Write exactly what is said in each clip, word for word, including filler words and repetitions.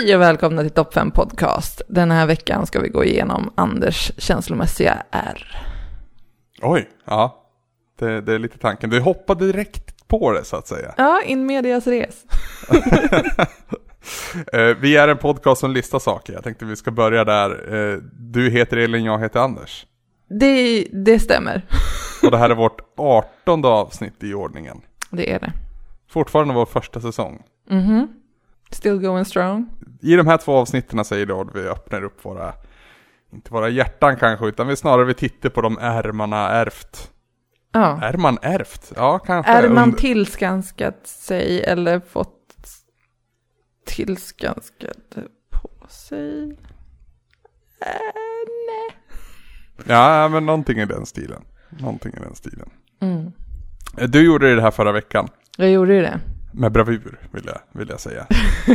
Hej och välkomna till Topp fem podcast. Den här veckan ska vi gå igenom Anders känslomässiga R. Oj, ja. Det, det är lite tanken. Du hoppade direkt på det så att säga. Ja, in medias res. Vi är en podcast som listar saker. Jag tänkte vi ska börja där. Du heter Elin, jag heter Anders. Det, det stämmer. Och det här är vårt artonde avsnitt i ordningen. Det är det. Fortfarande vår första säsong. Mhm. Still going strong. I de här två avsnitten säger då att vi öppnar upp våra, inte våra hjärtan kanske, utan vi snarare vi tittar på de är man har ärvt. Ja. Är man ärvt? Ja, kanske. Är man Under... tillskanskat sig eller fått tillskanskat på sig? Äh, nej. Ja, men någonting i den stilen. Någonting i den stilen. Mm. Du gjorde det här förra veckan. Jag gjorde ju det. Med bravur, vill jag, vill jag säga.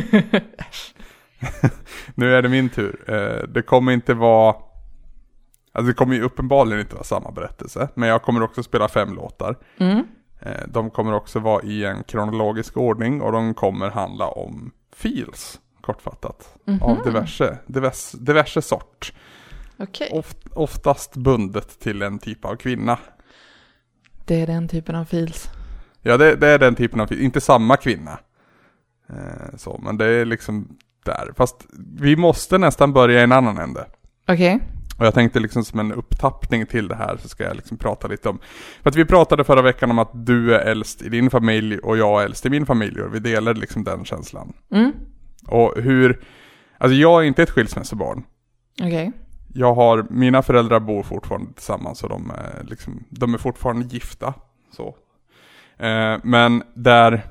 Nu är det min tur. Det kommer inte vara... Alltså det kommer ju uppenbarligen inte vara samma berättelse. Men jag kommer också spela fem låtar. Mm. De kommer också vara i en kronologisk ordning. Och de kommer handla om feels, kortfattat. Mm-hmm. Av diverse, diverse, diverse sort. Okay. Oft, oftast bundet till en typ av kvinna. Det är den typen av feels. Ja, det, det är den typen av feels. Inte samma kvinna. Eh, så, men det är liksom där. Fast vi måste nästan börja i en annan ände. Okej. Okay. Och jag tänkte liksom som en upptappning till det här så ska jag liksom prata lite om. För att vi pratade förra veckan om att du är äldst i din familj och jag är äldst i min familj. Och vi delade liksom den känslan. Mm. Och hur... Alltså jag är inte ett skilsmässobarn. Okej. Okay. Jag har... Mina föräldrar bor fortfarande tillsammans och de är, liksom, de är fortfarande gifta. Så. Eh, men där...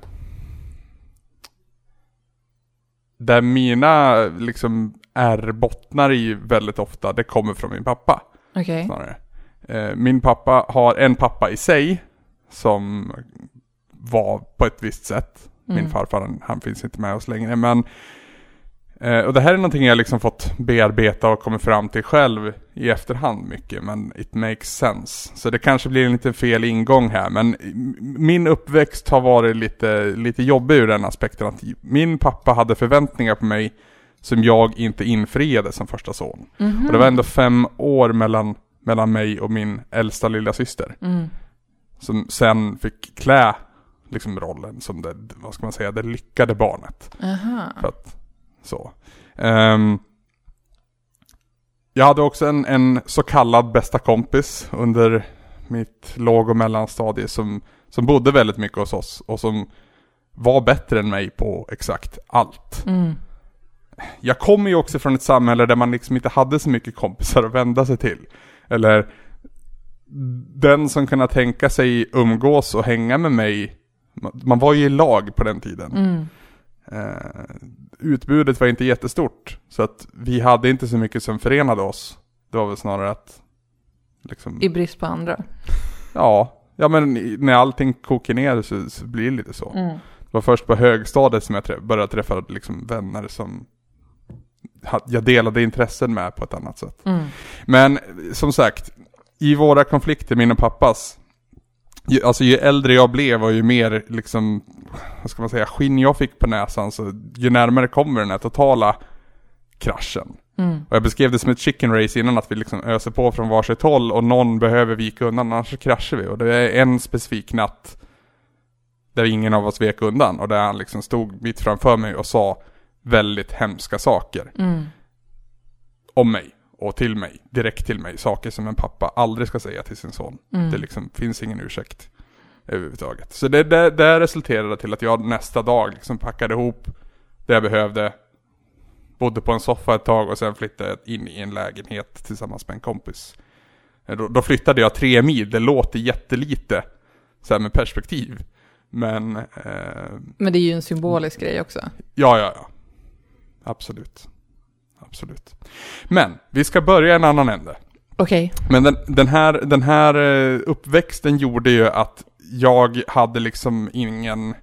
Där mina liksom är bottnar i väldigt ofta, det kommer från min pappa. Okej. Okay. Eh, min pappa har en pappa i sig som var på ett visst sätt. Mm. Min farfar, han, han finns inte med oss längre. Men, eh, och det här är någonting jag liksom fått bearbeta och kommit fram till själv i efterhand mycket. Men it makes sense. Så det kanske blir en lite fel ingång här. Men min uppväxt har varit lite, lite jobbig ur den aspekten. Att min pappa hade förväntningar på mig som jag inte infriade som första son. Mm-hmm. Och det var ändå fem år mellan, mellan mig och min äldsta lilla syster. Mm. Som sen fick klä liksom rollen som det, vad ska man säga, det lyckade barnet. Aha. För att, så. Um, jag hade också en, en så kallad bästa kompis under mitt låg- och mellanstadie som, som bodde väldigt mycket hos oss. Och som var bättre än mig på exakt allt. Mm. Jag kommer ju också från ett samhälle där man liksom inte hade så mycket kompisar att vända sig till. Eller den som kunde tänka sig umgås och hänga med mig. Man var ju i lag på den tiden. Mm. Uh, utbudet var inte jättestort. Så att vi hade inte så mycket som förenade oss. Det var väl snarare att... Liksom, i brist på andra. Ja, ja men när allting kokar ner så, så blir det lite så. Mm. Det var först på högstadiet som jag träff- började träffa liksom vänner som... jag delade intressen med på ett annat sätt. Mm. Men som sagt, i våra konflikter, min och pappas, ju, alltså ju äldre jag blev och ju mer liksom, vad ska man säga, skinn jag fick på näsan, så ju närmare kommer den här totala kraschen. Mm. Och jag beskrev det som ett chicken race innan, att vi liksom öser på från varsitt håll och någon behöver vika undan, annars så kraschar vi. Och det är en specifik natt där ingen av oss vek undan och där han liksom stod mitt framför mig och sa väldigt hemska saker mm. om mig och till mig, direkt till mig, saker som en pappa aldrig ska säga till sin son. Mm. Det liksom finns ingen ursäkt överhuvudtaget. Så det, det, det resulterade till att jag nästa dag liksom packade ihop det jag behövde, bodde på en soffa ett tag och sen flyttade jag in i en lägenhet tillsammans med en kompis. Då, då flyttade jag tre mil, det låter jättelite så här med perspektiv. Men, eh, men det är ju en symbolisk grej också. Ja, ja, ja. Absolut. Absolut. Men vi ska börja en annan ände. Okej. Okay. Men den, den här, den här uppväxten gjorde ju att jag hade liksom ingen...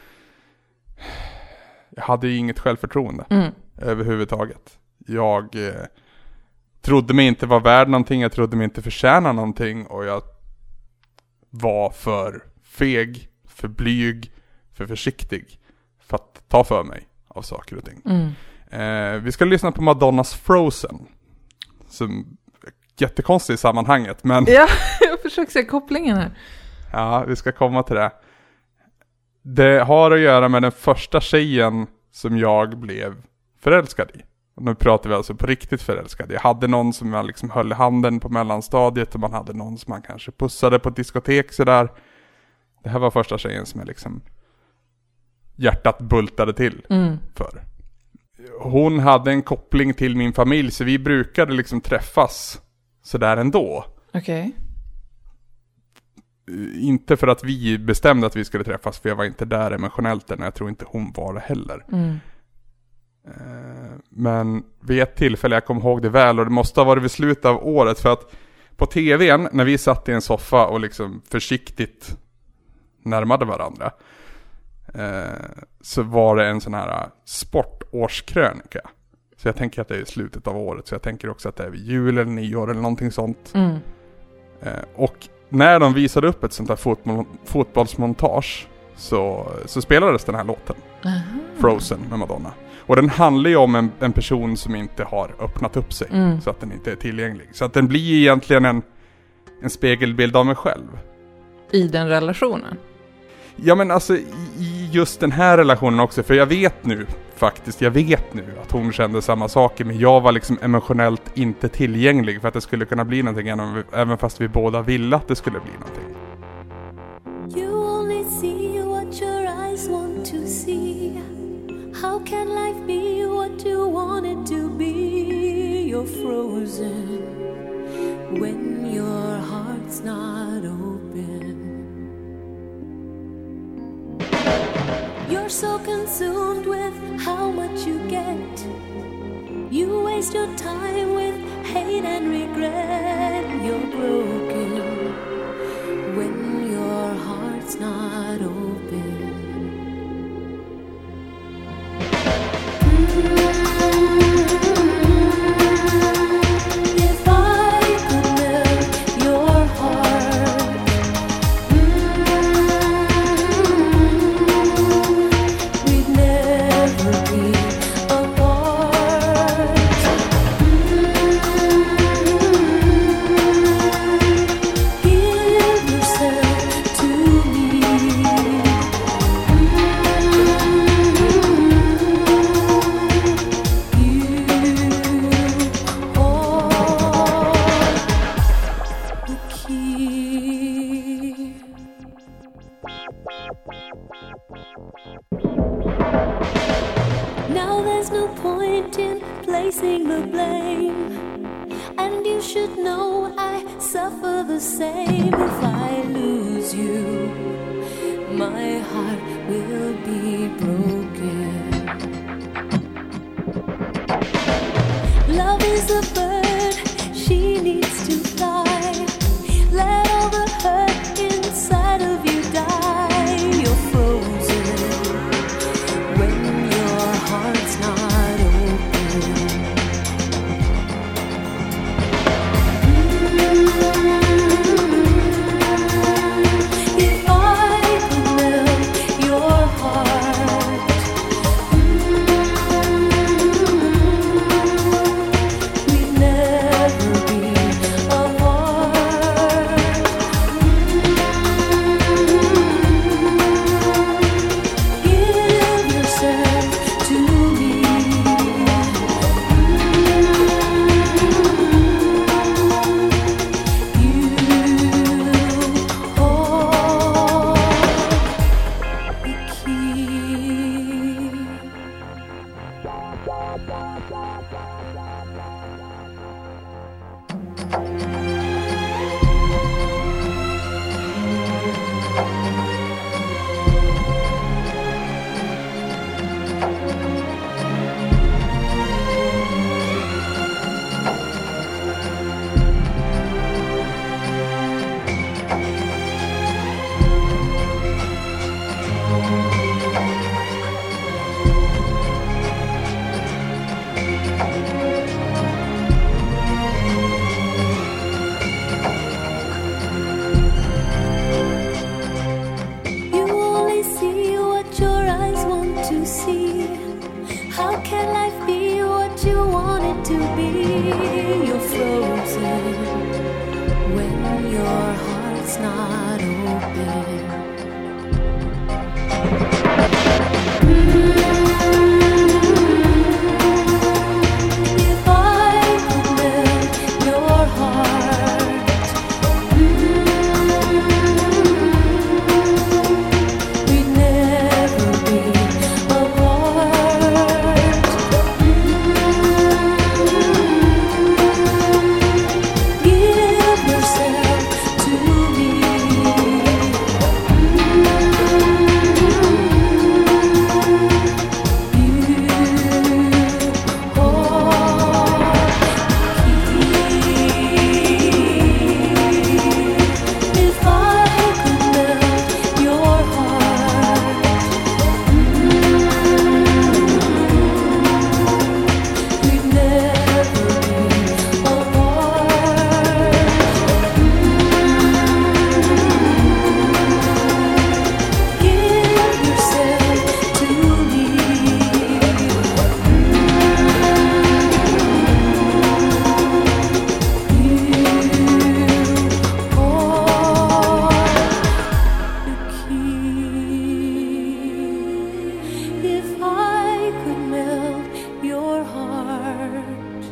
Jag hade inget självförtroende mm. överhuvudtaget. Jag eh, trodde mig inte vara värd någonting. Jag trodde mig inte förtjäna någonting. Och jag var för feg, för blyg, för försiktig för att ta för mig av saker och ting. Mm. Eh, vi ska lyssna på Madonnas Frozen. Som jättekonstigt i sammanhanget, men... Ja, jag försöker se kopplingen här. Ja, vi ska komma till det. Det har att göra med den första tjejen som jag blev förälskad i. Nu pratar vi alltså på riktigt förälskad. Jag hade någon som jag liksom höll i handen på mellanstadiet och man hade någon som man kanske pussade på ett diskotek sådär. Det här var första tjejen som jag liksom hjärtat bultade till mm. för. Hon hade en koppling till min familj så vi brukade liksom träffas sådär ändå. Okej. Okay. Inte för att vi bestämde att vi skulle träffas för jag var inte där emotionellt än och jag tror inte hon var det heller. Mm. Men vid ett tillfälle, jag kommer ihåg det väl och det måste ha varit vid slutet av året för att på tvn när vi satt i en soffa och liksom försiktigt närmade varandra så var det en sån här sportårskrönika. Så jag tänker att det är i slutet av året så jag tänker också att det är vid jul eller nyår eller någonting sånt. Mm. Och när de visade upp ett sånt här fotboll, fotbollsmontage så, så spelades den här låten. Aha. Frozen med Madonna. Och den handlar ju om en, en person som inte har öppnat upp sig. Mm. Så att den inte är tillgänglig. Så att den blir egentligen en, en spegelbild av mig själv. I den relationen? Ja men alltså i, i just den här relationen också. För jag vet nu faktiskt, jag vet nu att hon kände samma saker. Men jag var liksom emotionellt inte tillgänglig för att det skulle kunna bli någonting. Även, även fast vi båda ville att det skulle bli någonting. You only see what your eyes want to see. How can life be what you want it to be? You're frozen when your heart's not open. You're so consumed with how much you get. You waste your time with hate and regret. You're broken when your heart's not open. If I could melt your heart, we'd never be apart. Give yourself to me. Now there's no point in placing the blame, and you should know I suffer the same. If I lose you, my heart will be broken. Love is a bird, she needs to fly. Let all the hurt inside of you die. You're frozen when your heart's not open. If I could melt your heart, we'd never to be your frozen when your heart's not open. If I could melt your heart, we'd never be apart. Give yourself to me. If I could melt your heart.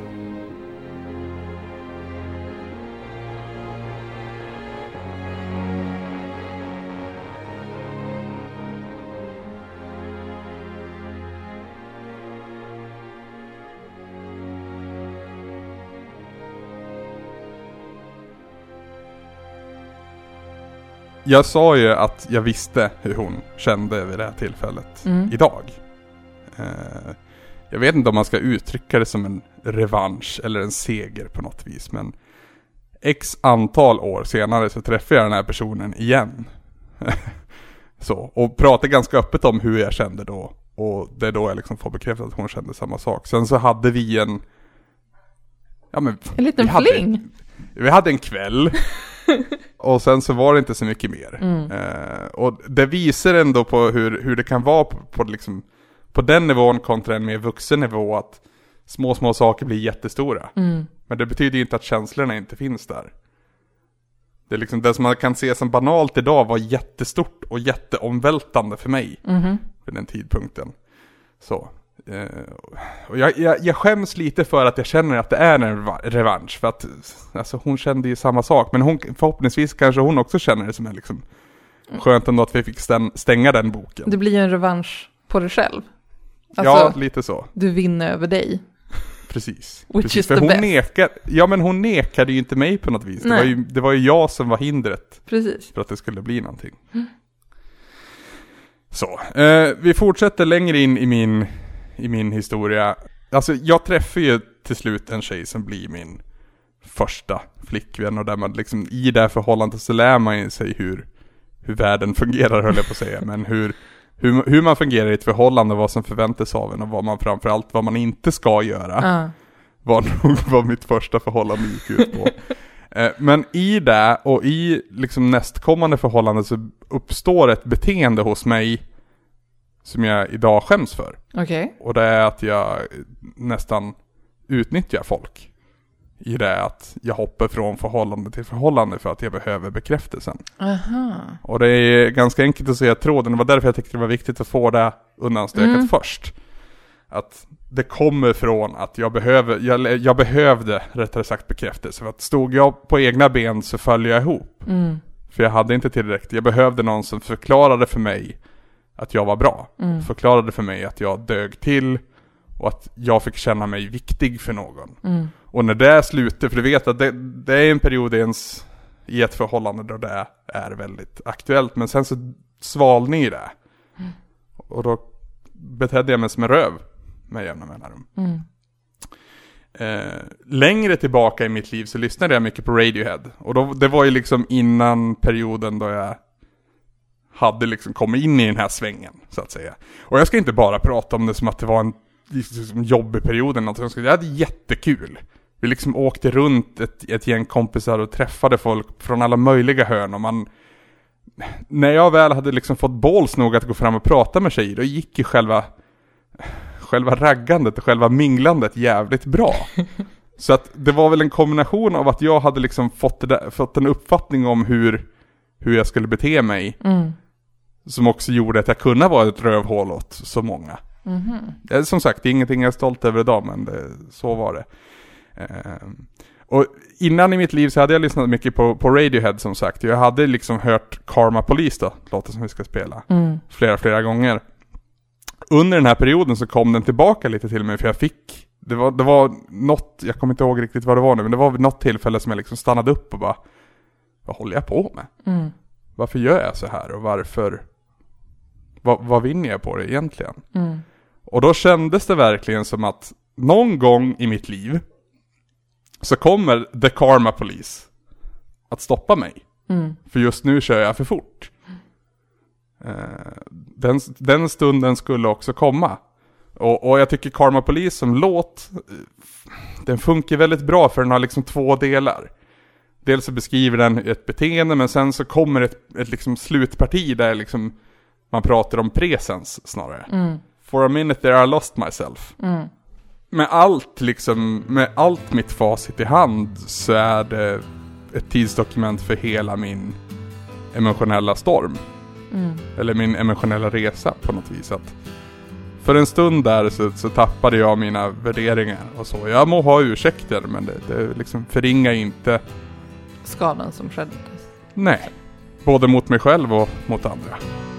Jag sa ju att jag visste hur hon kände vid det här tillfället Mm. idag. Eh, jag vet inte om man ska uttrycka det som en revansch eller en seger på något vis, men x antal år senare så träffade jag den här personen igen. Så, och pratade ganska öppet om hur jag kände då, och det är då jag liksom får bekräftat att hon kände samma sak. Sen så hade vi en ja, men, En liten vi hade, fling. Vi hade en kväll. Och sen så var det inte så mycket mer. Mm. Eh, och det visar ändå på hur, hur det kan vara på, på, liksom, på den nivån kontra en mer vuxen nivå, att små små saker blir jättestora. Mm. Men det betyder ju inte att känslorna inte finns där. Det är liksom det som man kan se som banalt idag var jättestort och jätteomvältande för mig Mhm. vid den tidpunkten. Så. Eh, och jag, jag, jag skäms lite för att jag känner att det är en reva- revansch. För att alltså, hon kände ju samma sak. Men hon, förhoppningsvis kanske hon också känner det som är liksom skönt ändå att vi fick stäng, stänga den boken. Det blir ju en revansch på dig själv. Alltså, Ja, lite så. du vinner över dig. Precis. Which Precis. is För the hon best. nekar, ja men hon nekade ju inte mig på något vis. Det Nej. var, ju, det var ju jag som var hindret Precis. för att det skulle bli någonting. Mm. Så, eh, vi fortsätter längre in i min, i min historia. Alltså jag träffar ju till slut en tjej som blir min första flickvän, och där man liksom i det här förhållandet så lär man ju sig hur, hur världen fungerar, höll jag på att säga, men hur, hur, hur man fungerar i ett förhållande, vad som förväntas av en och vad man framförallt vad man inte ska göra. Ja. Var nog vad mitt första förhållande gick ut på. Eh, Men i det och i liksom nästkommande förhållande så uppstår ett beteende hos mig som jag idag skäms för. Okej. Och det är att jag nästan utnyttjar folk. I det att jag hoppar från förhållande till förhållande för att jag behöver bekräftelsen. Aha. Och det är ganska enkelt att säga tråden. Det var därför jag tyckte det var viktigt att få det undanstökat Mm. först. Att det kommer från att jag, behöver, jag, jag behövde rättare sagt bekräftelse. För att stod jag på egna ben så föll jag ihop. Mm. För jag hade inte tillräckligt. Jag behövde någon som förklarade för mig att jag var bra. Mm. Förklarade för mig att jag dög till. Och att jag fick känna mig viktig för någon. Mm. Och när det slutar, för du vet att det, det är en period ens i ett förhållande där det är väldigt aktuellt. Men sen så svalnar ju det. Mm. Och då betedde jag mig som en röv med jämna mellanrum. Mm. Eh, längre tillbaka i mitt liv så lyssnade jag mycket på Radiohead. Och då, det var ju liksom innan perioden då jag hade liksom kommit in i den här svängen, så att säga. Och jag ska inte bara prata om det som att det var en liksom, jobbig period eller något. Jag hade jättekul. Vi liksom åkte runt ett, ett gäng kompisar och träffade folk från alla möjliga hörn. Och man, när jag väl hade liksom fått balls nog att gå fram och prata med tjejer, då gick ju själva själva raggandet och själva minglandet jävligt bra. Så att det var väl en kombination av att jag hade liksom fått, det där, fått en uppfattning om hur, hur jag skulle bete mig. Mm. Som också gjorde att jag kunde vara ett rövhål åt så många. Mm-hmm. Som sagt, det är ingenting jag är stolt över idag, men det, så var det. Eh, och innan i mitt liv så hade jag lyssnat mycket på, på Radiohead, som sagt. Jag hade liksom hört Karma Police då, låten som vi ska spela, mm. flera, flera gånger. Under den här perioden så kom den tillbaka lite till mig, för jag fick, det var, det var något, jag kommer inte ihåg riktigt vad det var nu, men det var vid något tillfälle som jag liksom stannade upp och bara, vad håller jag på med? Mm. Varför gör jag så här och varför, vad, vad vinner jag på det egentligen? Mm. Och då kändes det verkligen som att någon gång i mitt liv så kommer The Karma Police att stoppa mig. Mm. För just nu kör jag för fort. Den, den stunden skulle också komma. Och, och jag tycker Karma Police som låt, den funkar väldigt bra, för den har liksom två delar. Dels så beskriver den ett beteende, men sen så kommer ett, ett liksom slutparti där liksom man pratar om presens snarare. Mm. For a minute there I lost myself. Mm. Med allt liksom, med allt mitt facit i hand så är det ett tidsdokument för hela min emotionella storm. Mm. Eller min emotionella resa på något vis. Att för en stund där så, så tappade jag mina värderingar och så. Jag må ha ursäkter, men det, det liksom förringar inte skadan som skedde. Nej, både mot mig själv och mot andra.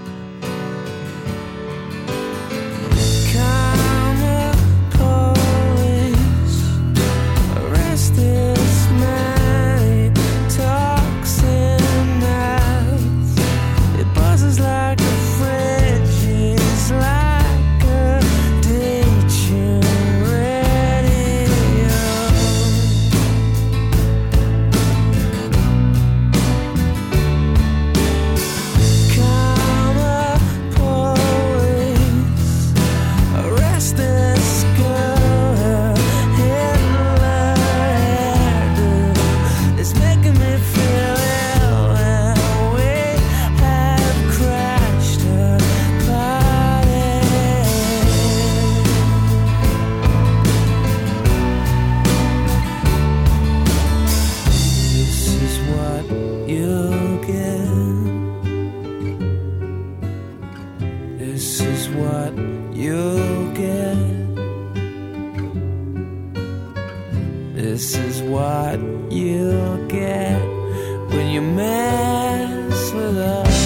This is what you'll get when you mess with us.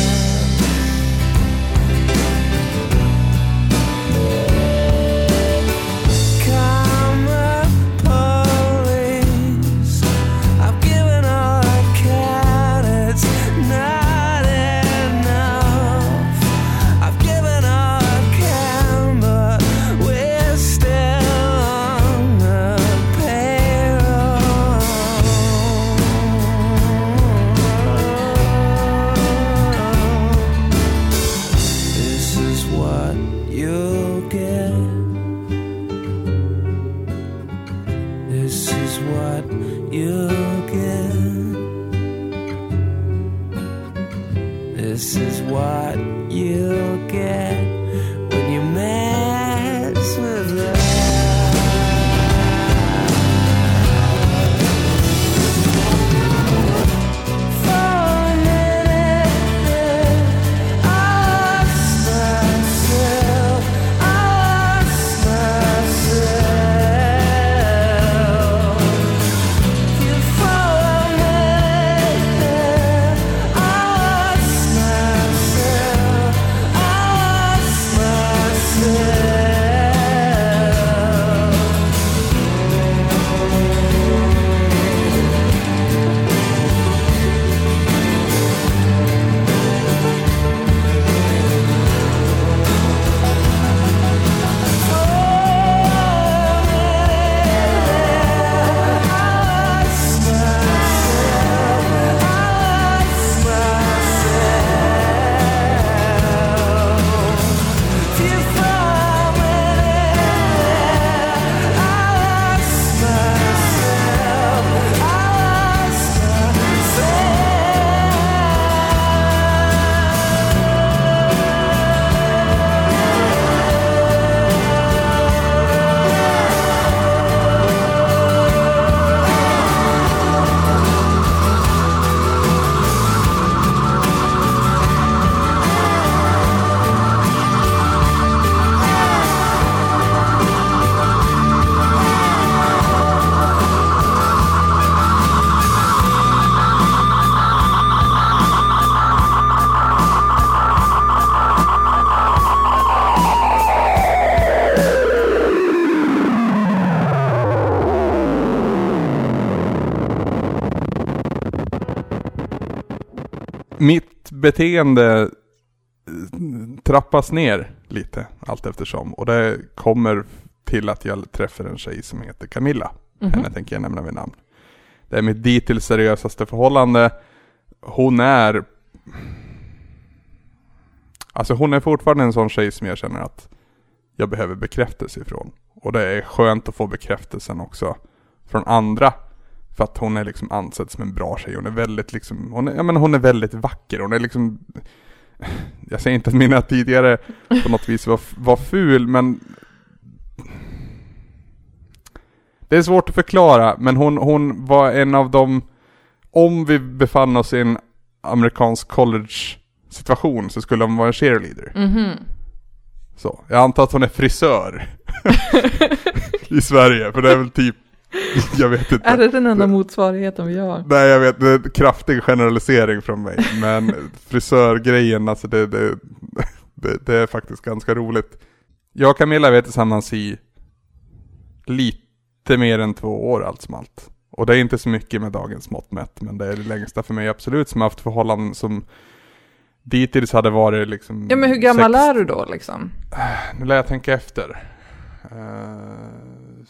This is what you'll get when you mess with us. I mitt beteende trappas ner lite allt eftersom. Och det kommer till att jag träffar en tjej som heter Camilla. Mm-hmm. Henne tänker jag nämna vid namn. Det är mitt dittills seriösaste förhållande. Hon är... Alltså hon är fortfarande en sån tjej som jag känner att jag behöver bekräftelse ifrån. Och det är skönt att få bekräftelsen också från andra. För att hon är liksom ansedd som en bra tjej. Hon är väldigt liksom... Hon är, jag menar, hon är väldigt vacker. Hon är liksom... Jag säger inte att mina tidigare på något vis var, var ful, men... Det är svårt att förklara, men hon, hon var en av dem... Om vi befann oss i en amerikansk college-situation så skulle hon vara en cheerleader. Mm-hmm. Så, jag antar att hon är frisör i Sverige, för det är väl typ... Jag vet inte. Är det den enda motsvarigheten vi har? Nej, jag vet, det är en kraftig generalisering från mig. Men frisörgrejen, alltså det, det, det, det är faktiskt ganska roligt. Jag och Camilla vet tillsammans i lite mer än två år allt som allt. Och det är inte så mycket med dagens mått mätt, men det är det längsta för mig absolut, som har haft förhållanden som dittills hade varit liksom... Ja, men hur gammal sex... är du då liksom? Nu lär jag tänka efter. Uh...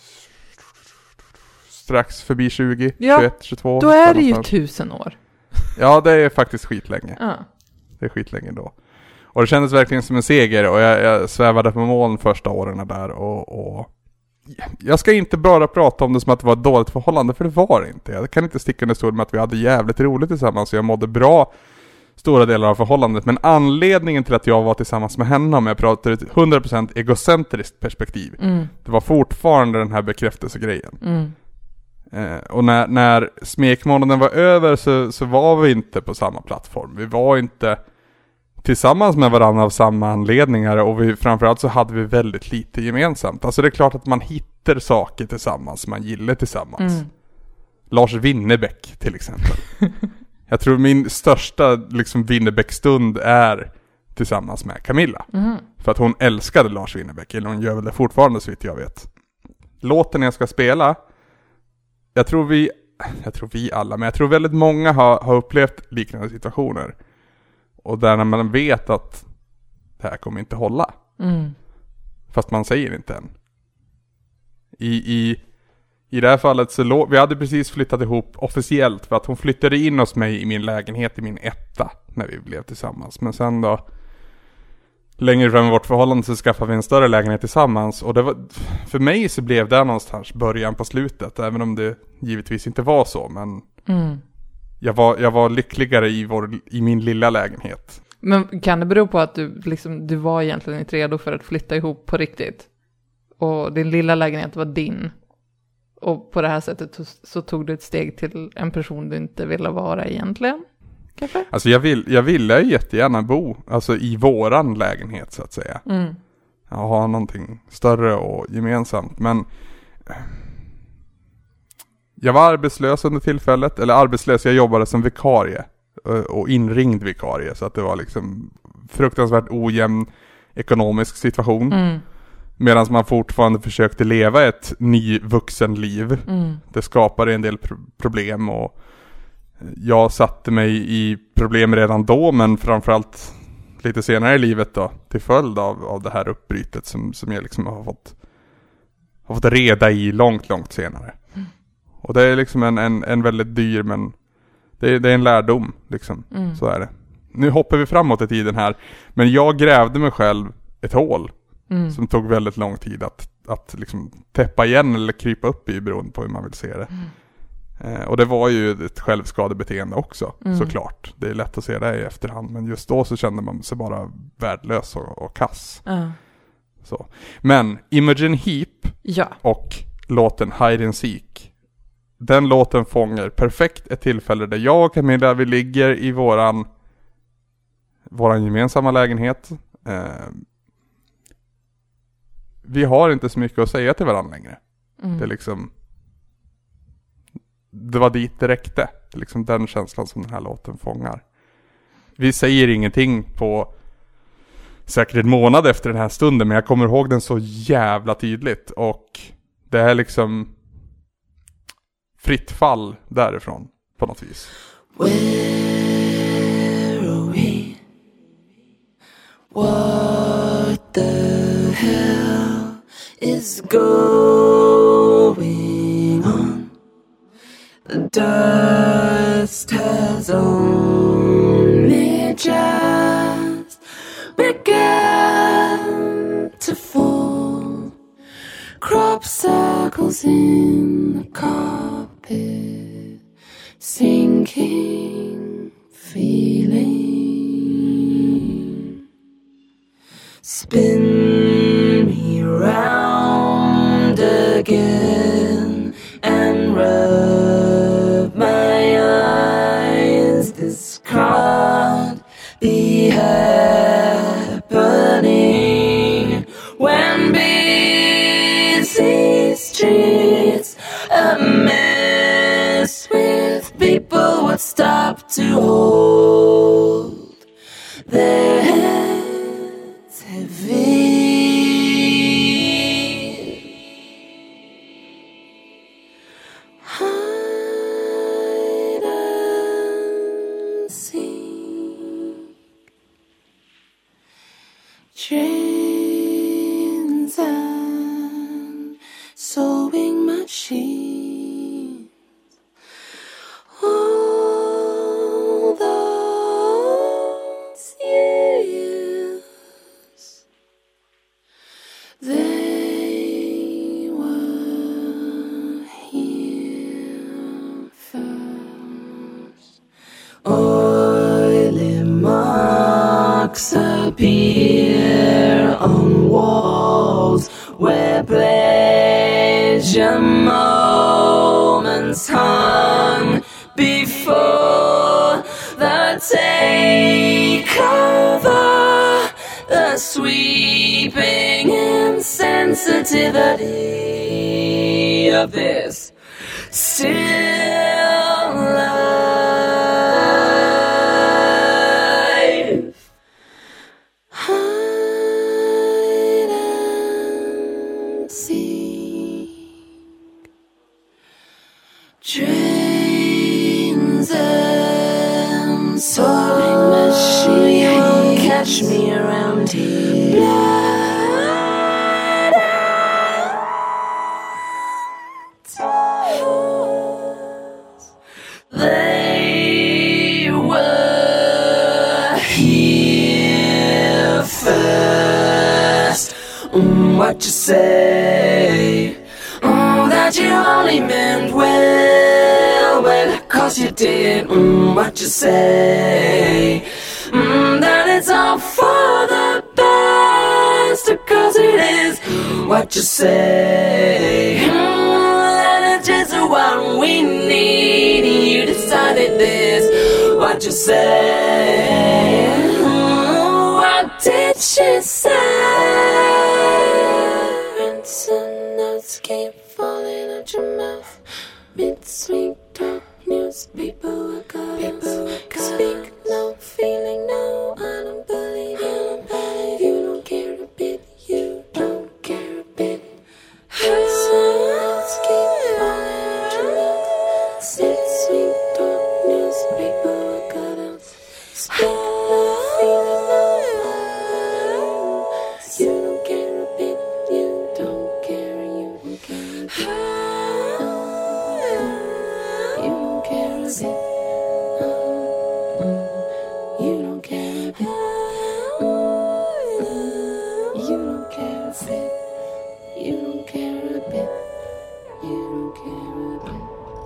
Strax förbi tjugo, ja, tjugoett, tjugotvå. Då är det ju tusen år. Ja, det är faktiskt skitlänge. Ja. Det är skitlänge då. Och det kändes verkligen som en seger. Och jag, jag svävade på moln första åren där. Och, och... Jag ska inte bara prata om det som att det var ett dåligt förhållande. För det var det inte. Jag kan inte sticka under stol med att vi hade jävligt roligt tillsammans. Så jag mådde bra stora delar av förhållandet. Men anledningen till att jag var tillsammans med henne, om jag pratar ett hundra procent egocentriskt perspektiv. Mm. Det var fortfarande den här bekräftelsegrejen. Mm. Eh, och när, när smekmånaden var över så, så var vi inte på samma plattform. Vi var inte tillsammans med varandra av samma anledningar, och vi, framförallt så hade vi väldigt lite gemensamt. Alltså det är klart att man hittar saker tillsammans man gillar tillsammans. Mm. Lars Winnerbäck till exempel. Jag tror min största liksom Winnerbäck-stund är tillsammans med Camilla. Mm. För att hon älskade Lars Winnerbäck, eller hon gör väl det fortfarande så vitt jag vet. Låten jag ska spela, Jag tror vi, jag tror vi alla, men jag tror väldigt många har, har upplevt liknande situationer. Och där när man vet att det här kommer inte hålla. Mm. Fast man säger inte än. I, i, i det här fallet så lå, vi hade precis flyttat ihop officiellt, för att hon flyttade in hos mig i min lägenhet i min etta när vi blev tillsammans. Men sen då, längre fram i vårt förhållande så skaffade vi en större lägenhet tillsammans. Och det var, för mig så blev det någonstans början på slutet. Även om det givetvis inte var så. Men mm. jag, var, jag var lyckligare i, vår, i min lilla lägenhet. Men kan det bero på att du, liksom, du var egentligen inte redo för att flytta ihop på riktigt? Och din lilla lägenhet var din. Och på det här sättet så, så tog du ett steg till en person du inte ville vara egentligen? Kanske? Alltså jag vill, jag ville jättegärna bo alltså i våran lägenhet så att säga. Mm. Jag har någonting större och gemensamt, men jag var arbetslös under tillfället, eller arbetslös, jag jobbade som vikarie och inringd vikarie, så att det var liksom fruktansvärt ojämn ekonomisk situation. Mm. Medan man fortfarande försökte leva ett nyvuxenliv. Mm. Det skapade en del pro- problem och jag satte mig i problem redan då, men framförallt lite senare i livet då, till följd av, av det här uppbrytet som, som jag liksom har fått, har fått reda i långt, långt senare. Mm. Och det är liksom en, en, en väldigt dyr, men det är, det är en lärdom liksom. Mm. Så är det. Nu hoppar vi framåt i tiden här, men jag grävde mig själv ett hål mm. som tog väldigt lång tid att, att liksom täppa igen eller krypa upp i, beroende på hur man vill se det. Mm. Eh, och det var ju ett självskadebeteende också, mm. såklart. Det är lätt att se det i efterhand, men just då så kände man sig bara värdelös och, och kass. Uh. Så. Men Imogen Heap ja. och låten Hide and Seek, den låten fångar perfekt ett tillfälle där jag och Camilla, vi ligger i våran våran gemensamma lägenhet. Eh, vi har inte så mycket att säga till varandra längre. Mm. Det är liksom det var dit det räckte. Det är liksom den känslan som den här låten fångar. Vi säger ingenting på säkert en månad efter den här stunden, men jag kommer ihåg den så jävla tydligt, och det är liksom fritt fall därifrån på något vis. Where What the hell is going on? The dust has only just begun to fall. Crop circles in the carpet, sinking feeling. Spin me round again and rub my eyes. This can't be happening when busy streets a mess with people would stop to hold their heads heavy. Hide and seek, trains and sewing machines. All those years, they were here first. Oily marks appear on walls where pleasure moments hung before the takeover, the sweeping insensitivity of this still life. Hide and seek, trains and sewing machines. Catch me around here. Blood and tears. They were here first. Mm, what you say? Oh, that you only meant well, well, cause you did. Mm, what you say? Mm, that it's all for the best, cause it is. What you say? Mm, that it's just what we need. You decided this. What you say? Mm, what did she say? Some notes keep falling out your mouth. Mid-sweet talk, newspaper, I got it. Speak, no feeling, no, I don't believe you. You don't care a bit, you don't care a bit. Some notes keep falling out your mouth. Mid-sweet talk, newspaper, I got it. Speak, no feeling, no, you don't care a bit, you don't care, you don't care a bit. You don't care a bit. You don't care a bit. You don't care a bit. You don't care a bit. You don't care a bit.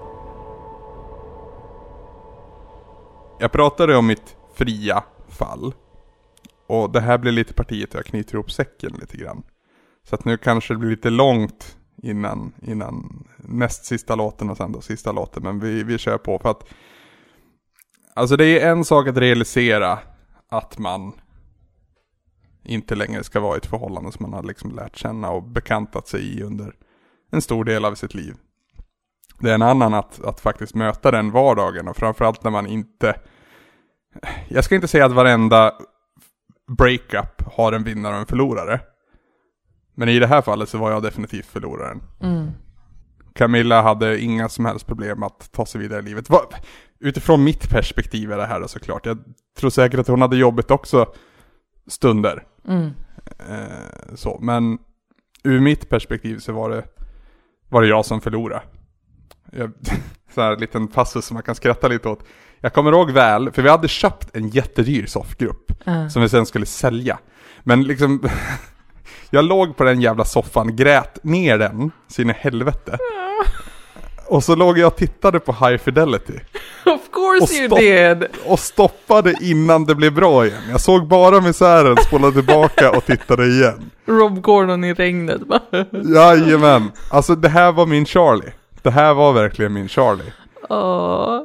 Jag pratade om mitt fria fall. Och det här blir lite partiet jag knyter ihop säcken lite grann. Så att nu kanske det blir lite långt innan, innan näst sista låten och sen då sista låten. Men vi, vi kör på för att alltså det är en sak att realisera att man inte längre ska vara i ett förhållande som man har liksom lärt känna och bekantat sig i under en stor del av sitt liv. Det är en annan att, att faktiskt möta den vardagen och framförallt när man inte, jag ska inte säga att varenda breakup har en vinnare och en förlorare. Men i det här fallet så var jag definitivt förloraren. Mm. Camilla hade inga som helst problem att ta sig vidare i livet. Utifrån mitt perspektiv är det här då, såklart. Jag tror säkert att hon hade jobbet också stunder. Mm. Eh, så. Men ur mitt perspektiv så var det, var det jag som förlorade. Jag, så här liten passus som man kan skratta lite åt. Jag kommer ihåg väl, för vi hade köpt en jättedyr soffgrupp mm. som vi sen skulle sälja. Men liksom, jag låg på den jävla soffan, grät ner den, sin i helvete. Mm. Och så låg jag och tittade på High Fidelity. Of course you stopp- did! Och stoppade innan det blev bra igen. Jag såg bara misären, spolade tillbaka och tittade igen. Rob Gordon i regnet. Jajamän. Alltså det här var min Charlie. Det här var verkligen min Charlie. Åh.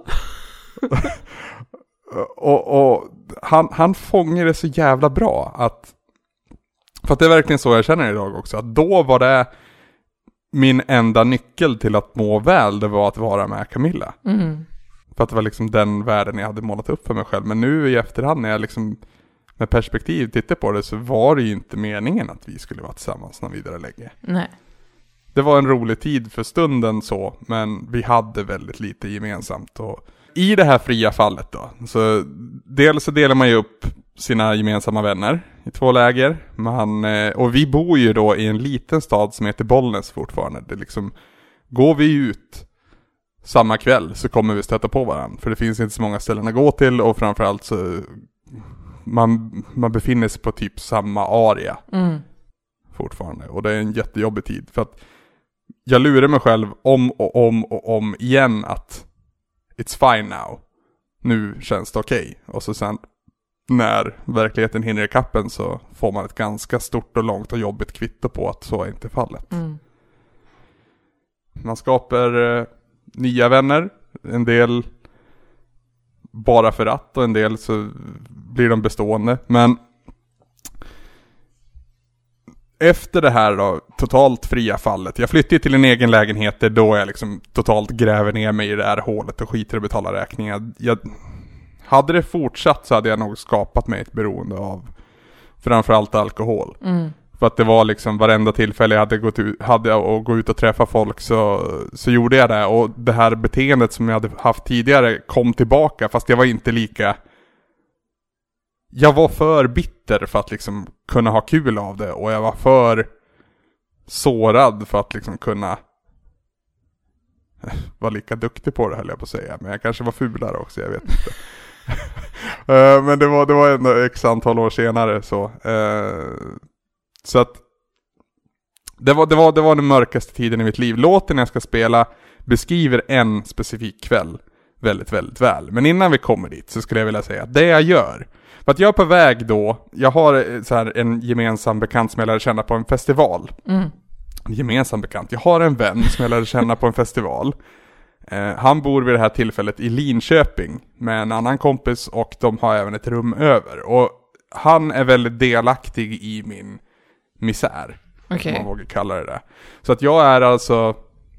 och och han, han fångade det så jävla bra att, för att det är verkligen så jag känner idag också, att då var det min enda nyckel till att må väl, det var att vara med Camilla. Mm. För att det var liksom den världen jag hade målat upp för mig själv. Men nu i efterhand när jag liksom med perspektiv tittar på det, så var det ju inte meningen att vi skulle vara tillsammans någon vidare länge. Nej. Det var en rolig tid för stunden så, men vi hade väldigt lite gemensamt. Och i det här fria fallet då, så dels så delar man ju upp sina gemensamma vänner i två läger. Man, och vi bor ju då i en liten stad som heter Bollnäs fortfarande. Det liksom, går vi ut samma kväll så kommer vi stöta på varandra. För det finns inte så många ställen att gå till, och framförallt så man, man befinner sig på typ samma area mm. fortfarande. Och det är en jättejobbig tid. För att jag lurar mig själv om och om och om igen att it's fine now. Nu känns det okej. Okay. Och så sen när verkligheten hinner i kappen så får man ett ganska stort och långt och jobbigt kvitto på att så är inte fallet. Mm. Man skapar eh, nya vänner. En del bara för att, och en del så blir de bestående. Men efter det här då, totalt fria fallet. Jag flyttade till en egen lägenhet där då jag liksom totalt gräver ner mig i det här hålet och skiter att betala räkningar. Jag, hade det fortsatt så hade jag nog skapat mig ett beroende av framförallt alkohol. Mm. För att det var liksom varenda tillfälle jag hade gått ut, hade att gå ut och träffa folk så, så gjorde jag det. Och det här beteendet som jag hade haft tidigare kom tillbaka, fast jag var inte lika... Jag var för bitter för att liksom kunna ha kul av det. Och jag var för sårad för att liksom kunna vara lika duktig på det, höll jag på att säga. Men jag kanske var fulare också, jag vet inte. Men det var, det var ändå x antal år senare så... Så att det var, det, var, det var den mörkaste tiden i mitt liv. Låten jag ska spela beskriver en specifik kväll väldigt, väldigt väl. Men innan vi kommer dit så skulle jag vilja säga att det jag gör, för att jag är på väg då, jag har så här en gemensam bekant som jag lärde känna på en festival. Mm. En gemensam bekant. Jag har en vän som jag lärde känna på en festival. Eh, han bor vid det här tillfället i Linköping med en annan kompis, och de har även ett rum över. Och han är väldigt delaktig i min misär. Okay. Om man vågar kalla det det. Så att jag är alltså...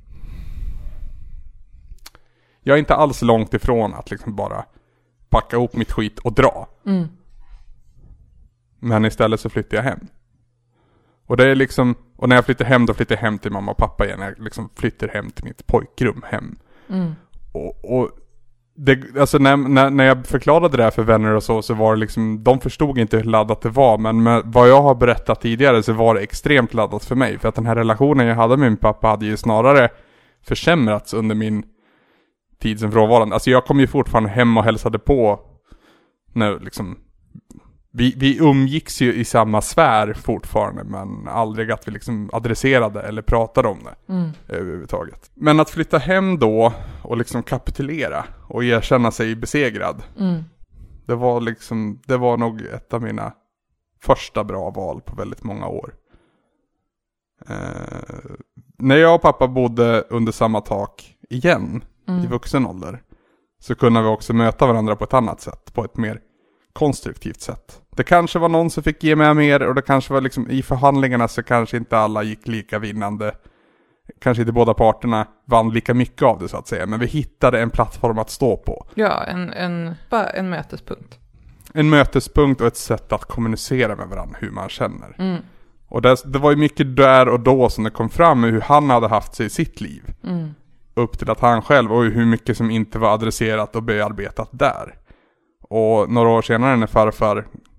Jag är inte alls långt ifrån att liksom bara packa ihop mitt skit och dra. Mm. Men istället så flyttar jag hem. Och det är liksom... Och när jag flyttar hem, då flyttar jag hem till mamma och pappa igen. Jag liksom flyttar hem till mitt pojkrum hem. Mm. Och... och det, alltså när, när, när jag förklarade det här för vänner och så, så var det liksom, de förstod inte hur laddat det var, men med vad jag har berättat tidigare så var det extremt laddat för mig, för att den här relationen jag hade med min pappa hade ju snarare försämrats under min tid som frånvarande. Alltså jag kom ju fortfarande hem och hälsade på när liksom vi, vi umgicks ju i samma sfär fortfarande, men aldrig att vi liksom adresserade eller pratade om det mm. överhuvudtaget. Men att flytta hem då och liksom kapitulera och erkänna sig besegrad, mm. det var liksom, det var nog ett av mina första bra val på väldigt många år. Eh, när jag och pappa bodde under samma tak igen mm. i vuxen ålder, så kunde vi också möta varandra på ett annat sätt, på ett mer konstruktivt sätt. Det kanske var någon som fick ge med mer, och det kanske var liksom i förhandlingarna så kanske inte alla gick lika vinnande. Kanske inte båda parterna vann lika mycket av det så att säga, men vi hittade en plattform att stå på. Ja, en, en, bara en mötespunkt. En mötespunkt och ett sätt att kommunicera med varandra hur man känner. Mm. Och det, det var ju mycket där och då som det kom fram hur han hade haft sig i sitt liv. Mm. Upp till att han själv, och hur mycket som inte var adresserat och bearbetat där. Och några år senare när farfar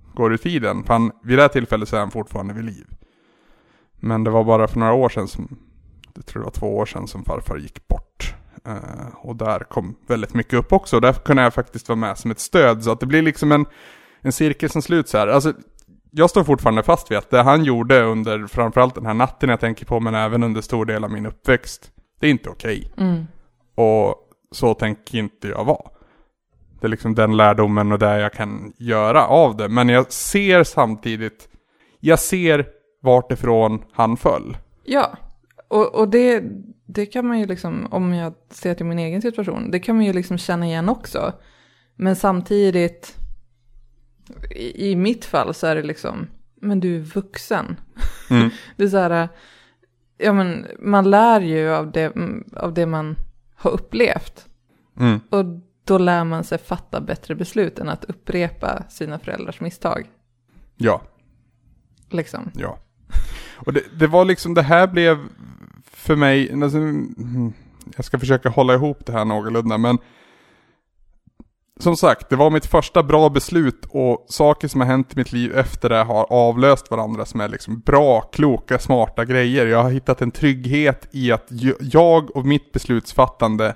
går ur tiden. För han, vid det här tillfället så är han fortfarande vid liv. Men det var bara för några år sedan, som, det tror jag var två år sedan, som farfar gick bort. Uh, och där kom väldigt mycket upp också. Och därför kunde jag faktiskt vara med som ett stöd. Så att det blir liksom en, en cirkel som sluts här. Alltså, jag står fortfarande fast vid att det han gjorde under framförallt den här natten jag tänker på, men även under stor del av min uppväxt, det är inte okej. Mm. Och så tänker inte jag vara. Det är liksom den lärdomen och det jag kan göra av det. Men jag ser samtidigt, jag ser vart ifrån han föll. Ja, och, och det, det kan man ju liksom, om jag ser till min egen situation, det kan man ju liksom känna igen också. Men samtidigt, i, i mitt fall så är det liksom, men du är vuxen. Mm. Det är så här, ja men man lär ju av det, av det man har upplevt. Mm. Och då lär man sig fatta bättre beslut än att upprepa sina föräldrars misstag. Ja. Liksom. Ja. Och det, det var liksom, det här blev för mig, alltså, jag ska försöka hålla ihop det här någorlunda, men som sagt, det var mitt första bra beslut och saker som har hänt i mitt liv efter det har avlöst varandra som är liksom bra, kloka, smarta grejer. Jag har hittat en trygghet i att jag och mitt beslutsfattande,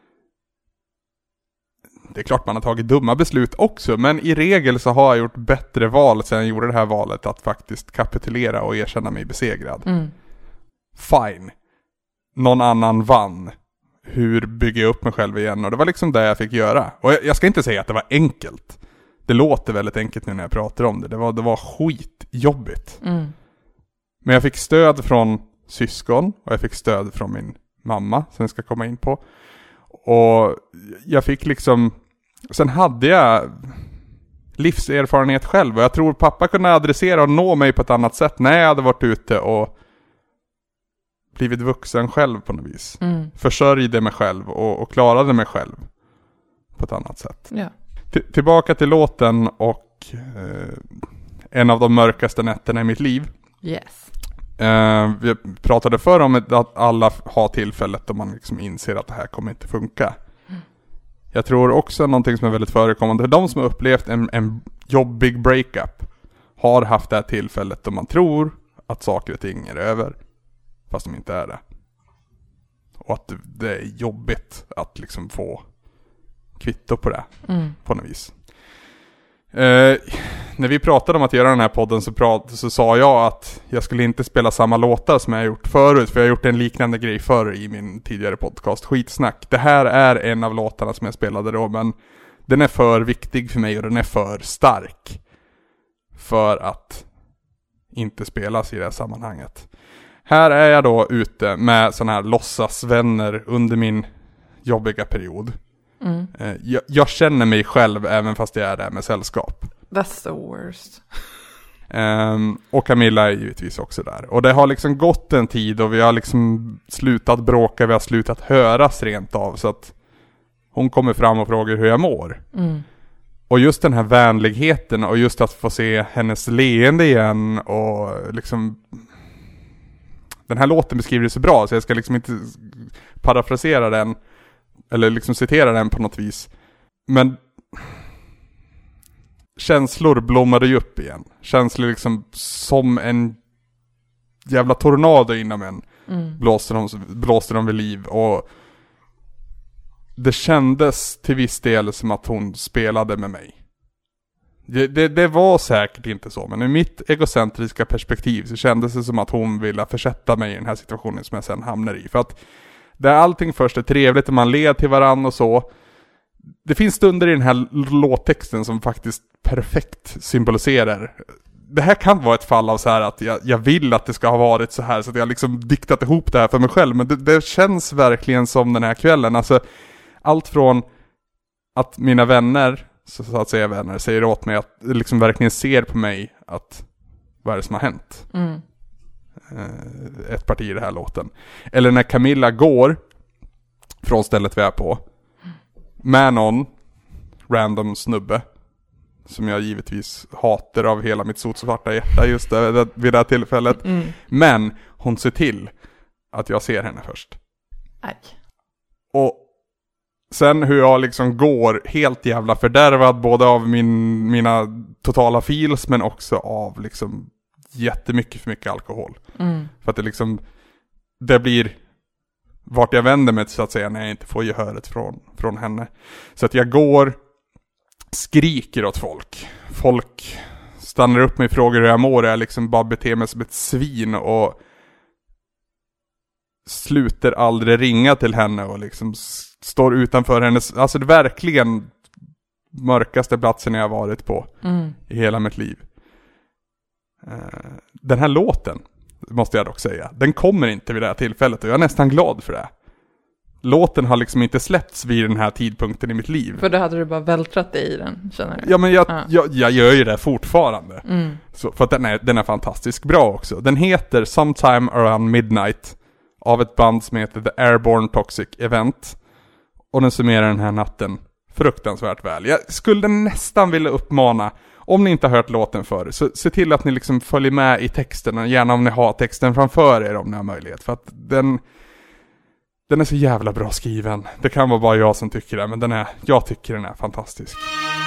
det är klart man har tagit dumma beslut också, men i regel så har jag gjort bättre val sedan jag gjorde det här valet att faktiskt kapitulera och erkänna mig besegrad. Mm. Fine. Någon annan vann. Hur bygger jag upp mig själv igen? Och det var liksom det jag fick göra. Och jag, jag ska inte säga att det var enkelt. Det låter väldigt enkelt nu när jag pratar om det. Det var, det var skitjobbigt. Mm. Men jag fick stöd från syskon och jag fick stöd från min mamma som jag ska komma in på. Och jag fick liksom, sen hade jag livserfarenhet själv och jag tror pappa kunde adressera och nå mig på ett annat sätt när jag hade varit ute och blivit vuxen själv på något vis. Mm. Försörjde mig själv och, och klarade mig själv på ett annat sätt. Ja. T- tillbaka till låten och eh, en av de mörkaste nätterna i mitt liv. Yes. Uh, vi pratade förr om att alla har tillfället då man liksom inser att det här kommer inte funka. Mm. Jag tror också någonting som är väldigt förekommande för de som har upplevt en, en jobbig breakup har haft det här tillfället då man tror att saker och ting är över fast de inte är det. Och att det, det är jobbigt att liksom få kvitto på det mm. på något vis. Uh, när vi pratade om att göra den här podden så, prat- så sa jag att jag skulle inte spela samma låtar som jag gjort förut, för jag har gjort en liknande grej förr i min tidigare podcast Skitsnack. Det här är en av låtarna som jag spelade då, men den är för viktig för mig och den är för stark för att inte spelas i det här sammanhanget. Här är jag då ute med såna här låtsasvänner under min jobbiga period. Mm. Jag, jag känner mig själv även fast jag är där med sällskap. That's the worst. Um, och Camilla är givetvis också där. Och det har liksom gått en tid och vi har liksom slutat bråka, vi har slutat höras rent av. Så att hon kommer fram och frågar hur jag mår. Mm. Och just den här vänligheten och just att få se hennes leende igen och liksom... Den här låten beskriver det så bra så jag ska liksom inte parafrasera den eller liksom citera den på något vis. Men känslor blommade ju upp igen. Känslor liksom som en jävla tornado inom en. Mm. Blåste de, blåste de vid liv. Och det kändes till viss del som att hon spelade med mig. Det, det, det var säkert inte så. Men i mitt egocentriska perspektiv så kändes det som att hon ville försätta mig i den här situationen som jag sen hamnar i. För att där allting först är trevligt och man led till varann och så. Det finns stunder i den här låttexten som faktiskt perfekt symboliserar. Det här kan vara ett fall av så här att jag, jag vill att det ska ha varit så här så att jag liksom diktat ihop det här för mig själv. Men det, det känns verkligen som den här kvällen. Alltså allt från att mina vänner, så att säga vänner, säger åt mig att liksom verkligen ser på mig att vad är det som har hänt? Mm. Ett parti i den här låten. Eller när Camilla går från stället vi är på med någon random snubbe som jag givetvis hatar av hela mitt sotsvarta hjärta just det, vid det här tillfället. Mm. Men hon ser till att jag ser henne först. Aj. Och Sen hur jag liksom går helt jävla fördärvad både av min, mina totala feels men också av liksom jättemycket för mycket alkohol. Mm. För att det liksom, det blir vart jag vänder mig så att säga när jag inte får gehöret från, från henne. Så att jag går, skriker åt folk. Folk stannar upp mig och frågar hur jag mår och jag liksom bara beter mig som ett svin och slutar aldrig ringa till henne och liksom står utanför hennes, alltså det verkligen mörkaste platsen jag har varit på mm. i hela mitt liv. Den här låten, måste jag dock säga, den kommer inte vid det här tillfället och jag är nästan glad för det. Låten har liksom inte släppts vid den här tidpunkten i mitt liv. För då hade du bara vältrat dig i den, känner du? Ja, men jag, ja. jag, jag gör ju det fortfarande. Mm. Så, för att den är, den är fantastiskt bra också. Den heter Sometime Around Midnight av ett band som heter The Airborne Toxic Event. Och den summerar den här natten fruktansvärt väl. Jag skulle nästan vilja uppmana, om ni inte har hört låten förr, så se till att ni liksom följer med i texten. Och gärna om ni har texten framför er om ni har möjlighet. För att den, den är så jävla bra skriven. Det kan vara bara jag som tycker det, men den är, jag tycker den är fantastisk.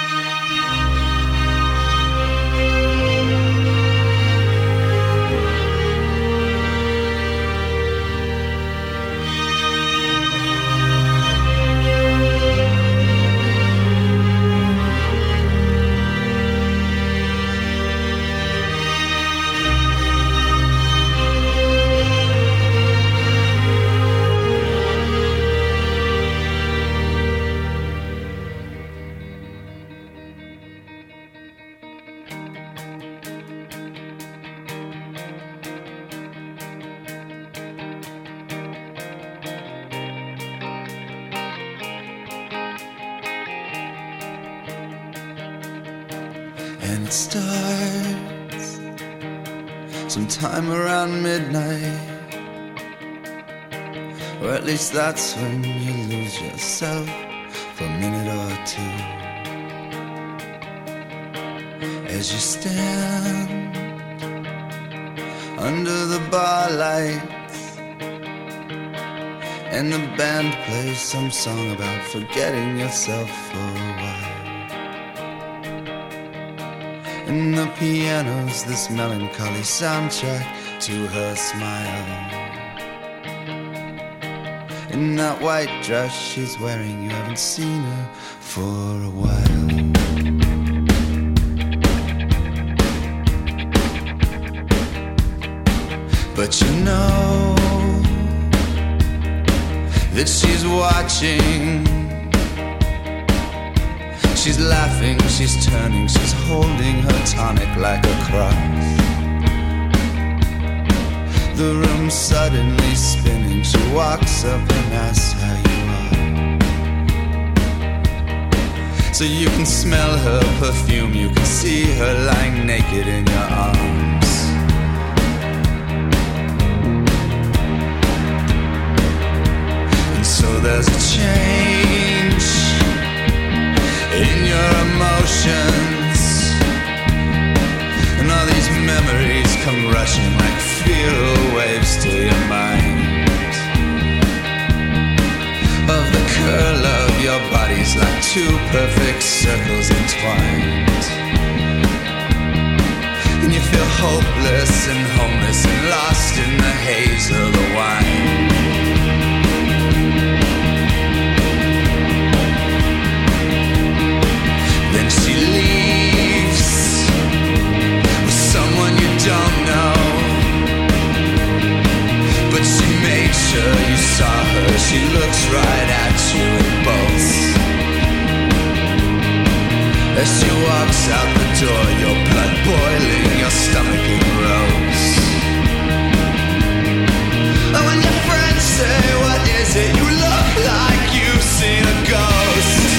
And it starts sometime around midnight, or at least that's when you lose yourself for a minute or two. As you stand under the bar lights and the band plays some song about forgetting yourself for a while. And the piano's this melancholy soundtrack to her smile. In that white dress she's wearing, you haven't seen her for a while. But you know that she's watching. She's laughing, she's turning, she's holding her tonic like a cross. The room's suddenly spinning, she walks up and asks how you are. So you can smell her perfume, you can see her lying naked in your arms. And so there's a change in your emotions, and all these memories come rushing like feral waves to your mind. Of the curl of your bodies like two perfect circles entwined. And you feel hopeless and homeless and lost in the haze of the wine. Then she leaves with someone you don't know, but she made sure you saw her. She looks right at you and bolts. As she walks out the door, your blood boiling, your stomach grows. And when your friends say, what is it? You look like you've seen a ghost.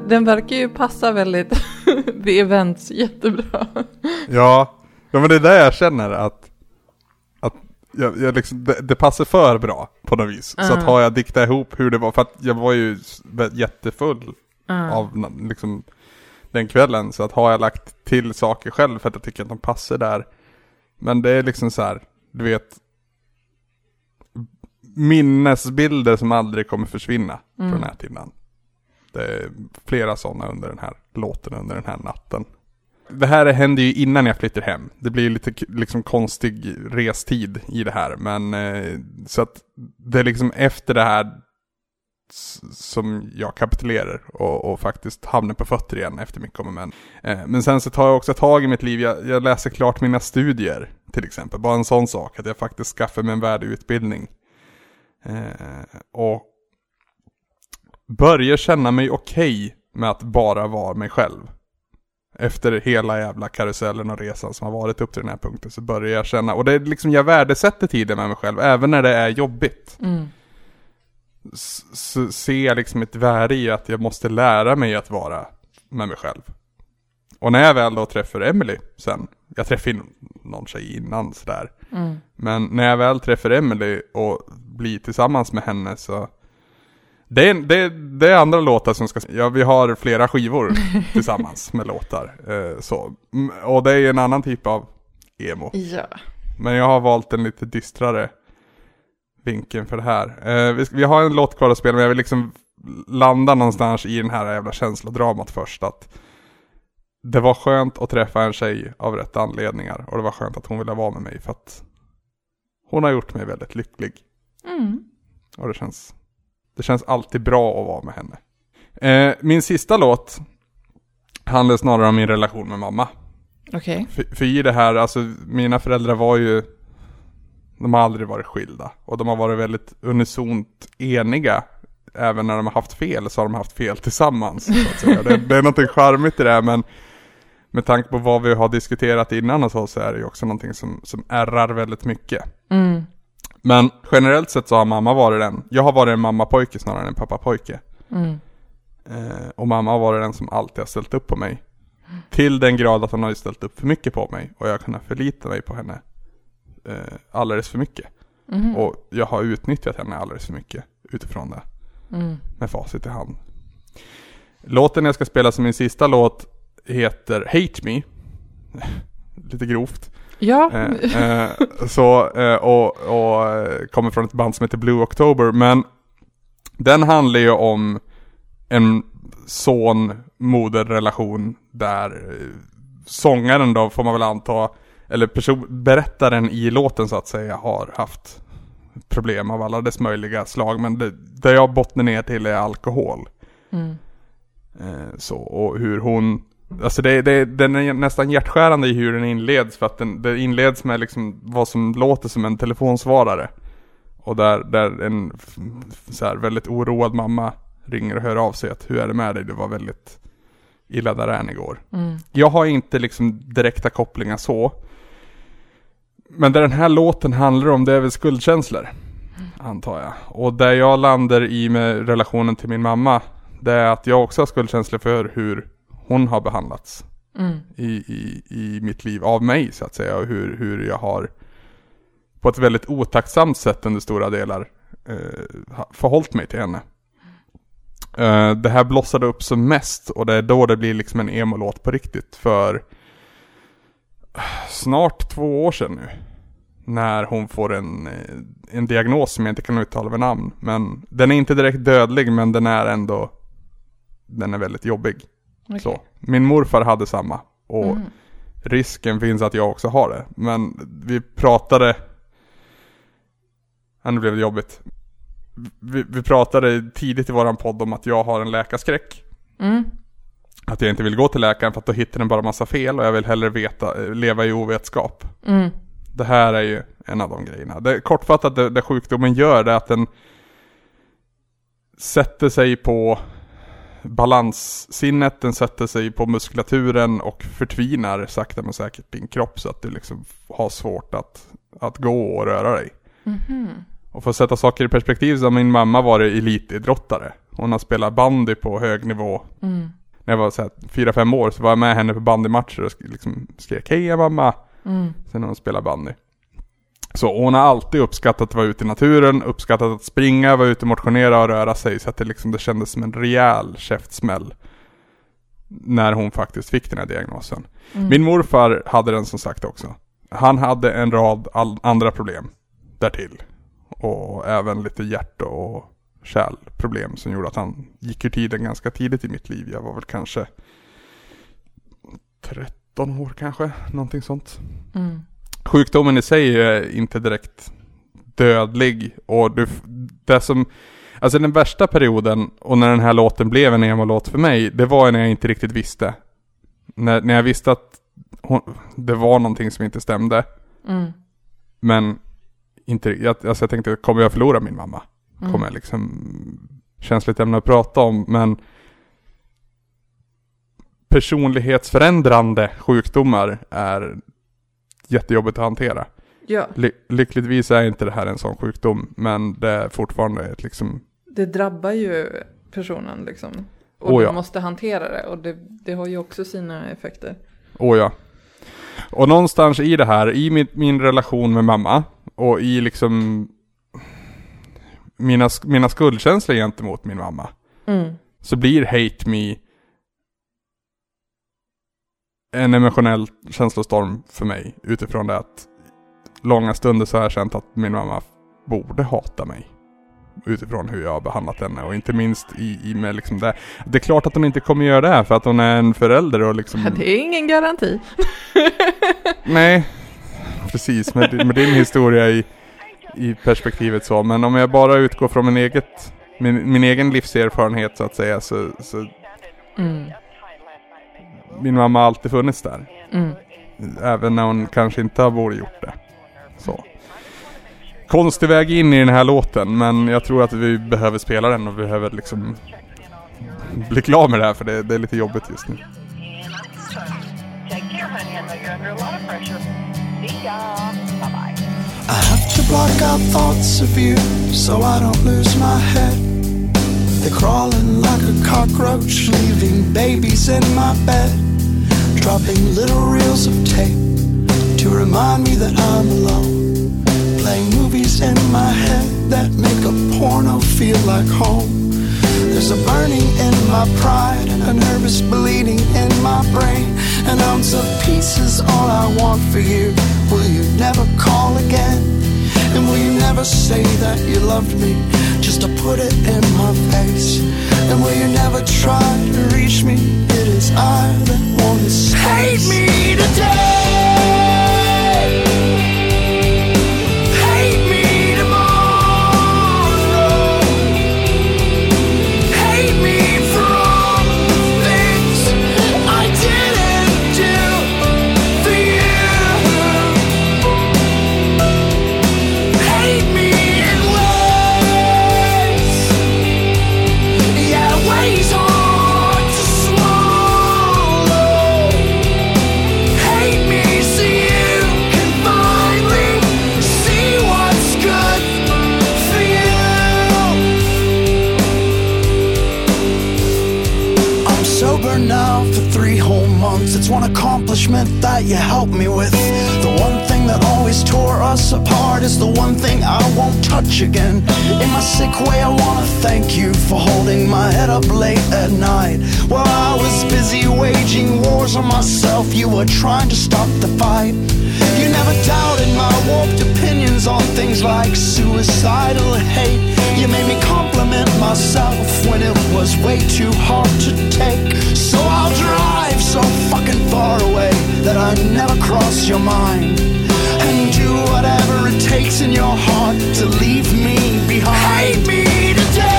Den verkar ju passa väldigt vid events jättebra. Ja, ja men det är där jag känner att, att jag, jag liksom, det, det passar för bra på något vis. Uh. Så att har jag diktat ihop hur det var, för att jag var ju jättefull uh. av liksom, den kvällen. Så att har jag lagt till saker själv för att jag tycker att de passar där. Men det är liksom så här, du vet, minnesbilder som aldrig kommer försvinna mm. från näthinnan. Det är flera sådana under den här låten, under den här natten. Det här händer ju innan jag flyttar hem. Det blir ju lite liksom konstig restid i det här. Men eh, så att det är liksom efter det här som jag kapitulerar och, och faktiskt hamnar på fötter igen efter mycket om och men. Eh, men sen så tar jag också tag i mitt liv. Jag, jag läser klart mina studier till exempel. Bara en sån sak att jag faktiskt skaffar mig en värdig utbildning. Eh, och börjar känna mig okej med att bara vara mig själv. Efter hela jävla karusellen och resan som har varit upp till den här punkten så börjar jag känna, och det är liksom jag värdesätter tiden med mig själv även när det är jobbigt. Mm. Så ser jag liksom ett värde i att jag måste lära mig att vara med mig själv. Och när jag väl då träffar Emily sen, jag träffade någon tjej innan sådär. Mm. Men när jag väl träffar Emily och blir tillsammans med henne så det är, det, det är andra låtar som ska, ja vi har flera skivor tillsammans med låtar. Eh, så. Och det är en annan typ av emo. Ja. Men jag har valt en lite dystrare vinkeln för det här. Eh, vi, vi har en låt kvar att spela men jag vill liksom landa någonstans i den här jävla känslodramat först. Att det var skönt att träffa en tjej av rätt anledningar. Och det var skönt att hon ville vara med mig för att hon har gjort mig väldigt lycklig. Mm. Och det känns, det känns alltid bra att vara med henne. Eh, min sista låt handlar snarare om min relation med mamma. Okej. Okay. För, för i det här, alltså mina föräldrar var ju, de har aldrig varit skilda. Och de har varit väldigt unisont eniga. Även när de har haft fel så har de haft fel tillsammans. Så att säga. Det, det är något charmigt i det här, men med tanke på vad vi har diskuterat innan och så, så är det ju också någonting som, som ärrar väldigt mycket. Mm. Men generellt sett så har mamma varit den. Jag har varit en mammapojke snarare än en pappapojke. Mm. Eh, och mamma har varit den som alltid har ställt upp på mig. Mm. Till den grad att hon har ställt upp för mycket på mig. Och jag har kunnat förlita mig på henne eh, alldeles för mycket. Mm. Och jag har utnyttjat henne alldeles för mycket utifrån det. Mm. Med facit i hand. Låten jag ska spela som min sista låt heter Hate Me. Lite grovt. Ja. Eh, eh, så, eh, och, och kommer från ett band som heter Blue October. Men den handlar ju om en son-moder-relation där sångaren då får man väl anta, eller person, berättaren i låten så att säga, har haft problem av alla dess möjliga slag. Men det, det jag bottnar ner till är alkohol. Mm. Eh, så, och hur hon, alltså det, det, den är nästan hjärtskärande i hur den inleds. För att den, det inleds med liksom vad som låter som en telefonsvarare. Och där, där en så här, väldigt oroad mamma ringer och hör av sig att hur är det med dig? Det var väldigt illa där än igår. Mm. Jag har inte liksom direkta kopplingar så. Men där den här låten handlar om, det är väl skuldkänslor, mm. antar jag. Och där jag landar i med relationen till min mamma, det är att jag också har skuldkänslor för hur hon har behandlats mm. i, i, i mitt liv av mig så att säga. Och hur, hur jag har på ett väldigt otacksamt sätt under stora delar eh, förhållit mig till henne. Uh, det här blossade upp som mest och det är då det blir liksom en emo-låt på riktigt för uh, snart två år sedan nu, när hon får en, en diagnos som jag inte kan uttala med namn, men den är inte direkt dödlig, men den är ändå den är väldigt jobbig. Okay. Så, min morfar hade samma och mm. risken finns att jag också har det, men vi pratade, ja, nu blev det jobbigt. Vi, vi pratade tidigt i våran podd om att jag har en läkarskräck. Mm. Att jag inte vill gå till läkaren för att då hittar den bara massa fel. Och jag vill hellre veta, leva i ovetskap. Mm. Det här är ju en av de grejerna. Det, kortfattat, det, det sjukdomen gör det att den sätter sig på balanssinnet. Den sätter sig på muskulaturen och förtvinar sakta men säkert din kropp. Så att du liksom har svårt att, att gå och röra dig. Mhm. Och för att sätta saker i perspektiv så har min mamma varit elitidrottare. Hon har spelat bandy på hög nivå. Mm. När jag var så här fyra fem år så var jag med henne på bandymatcher och sk- liksom skrek hej mamma. Mm. Sen när hon spelar bandy. Så hon har alltid uppskattat att vara ute i naturen, uppskattat att springa, vara ute och motionera och röra sig. Så att det, liksom, det kändes som en rejäl käftsmäll när hon faktiskt fick den här diagnosen. Mm. Min morfar hade den som sagt också. Han hade en rad all- andra problem därtill. Och även lite hjärt- och kärlproblem som gjorde att han gick ur tiden ganska tidigt i mitt liv. Jag var väl kanske tretton år kanske, någonting sånt. Mm. Sjukdomen i sig är inte direkt dödlig. Och du, det som, alltså den värsta perioden och när den här låten blev en emo-låt för mig, det var när jag inte riktigt visste. När, när jag visste att hon, det var någonting som inte stämde. Mm. Men inte, jag, alltså jag tänkte, kommer jag förlora min mamma? Mm. Kommer jag liksom, känsligt ämne att prata om, men personlighetsförändrande sjukdomar är jättejobbigt att hantera. Ja. Ly- lyckligtvis är inte det här en sån sjukdom, men det är fortfarande ett liksom... Det drabbar ju personen liksom. Och Oh du ja. måste hantera det. Och det, det har ju också sina effekter. Åh ja. Och någonstans i det här, i min, min relation med mamma och i liksom mina, mina skuldkänslor gentemot min mamma, Mm. så blir Hate Me en emotionell känslostorm för mig, utifrån det att långa stunder så har jag känt att min mamma borde hata mig utifrån hur jag har behandlat henne, och inte minst i, i med liksom det. Det är klart att hon inte kommer göra det här för att hon är en förälder och liksom... Det är ingen garanti. Nej, precis, med, med din historia i, i perspektivet så. Men om jag bara utgår från min, eget, min, min egen livserfarenhet så att säga, så, så Mm. min mamma har alltid funnits där. Mm. Även när hon kanske inte har borde gjort det. Så. Konstig väg in i den här låten, men jag tror att vi behöver spela den och behöver liksom bli klar med det här, för det, det är lite jobbigt just nu. I have to block out thoughts of you so I don't lose my head. They're crawling like a cockroach, leaving babies in my bed, dropping little reels of tape to remind me that I'm alone, playing movies in my head that make a porno feel like home. There's a burning in my pride and a nervous bleeding in my brain. An ounce of peace is all I want for you. Will you never call again? And will you never say that you loved me, just to put it in my face? And will you never try to reach me? It is I that want to stay. Hate me today. Now for three whole months, it's one accomplishment that you helped me with. The one thing that always tore us apart is the one thing I won't touch again. In my sick way, I wanna thank you for holding my head up late at night. While I was busy waging wars on myself, you were trying to stop the fight. You never doubted my warped opinions on things like suicidal hate. You made me compliment myself when it was way too hard to take. So I'll drive so fucking far away that I never cross your mind, and do whatever it takes in your heart to leave me behind. Hate me today.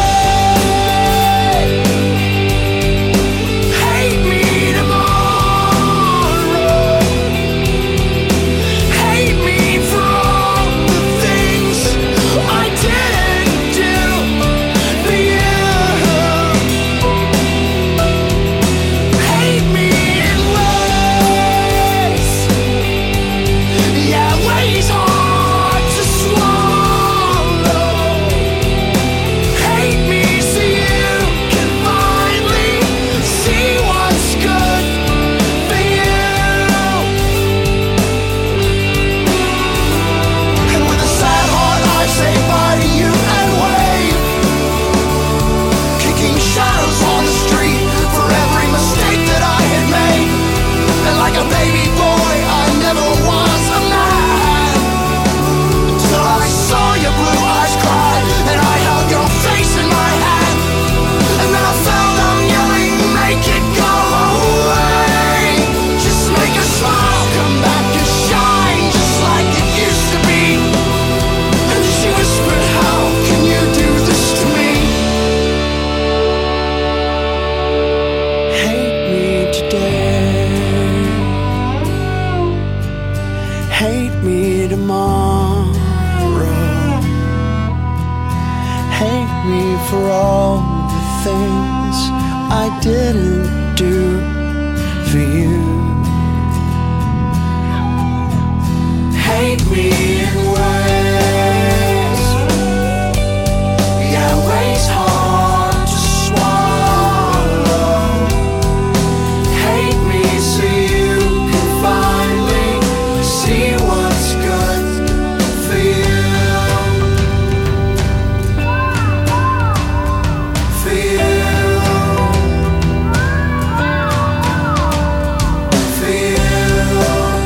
me tomorrow. Hate me for all the things I didn't do for you. Hate me in ways, yeah, ways hard to swallow. Hate me so you can finally see what's good for you. For you. For you.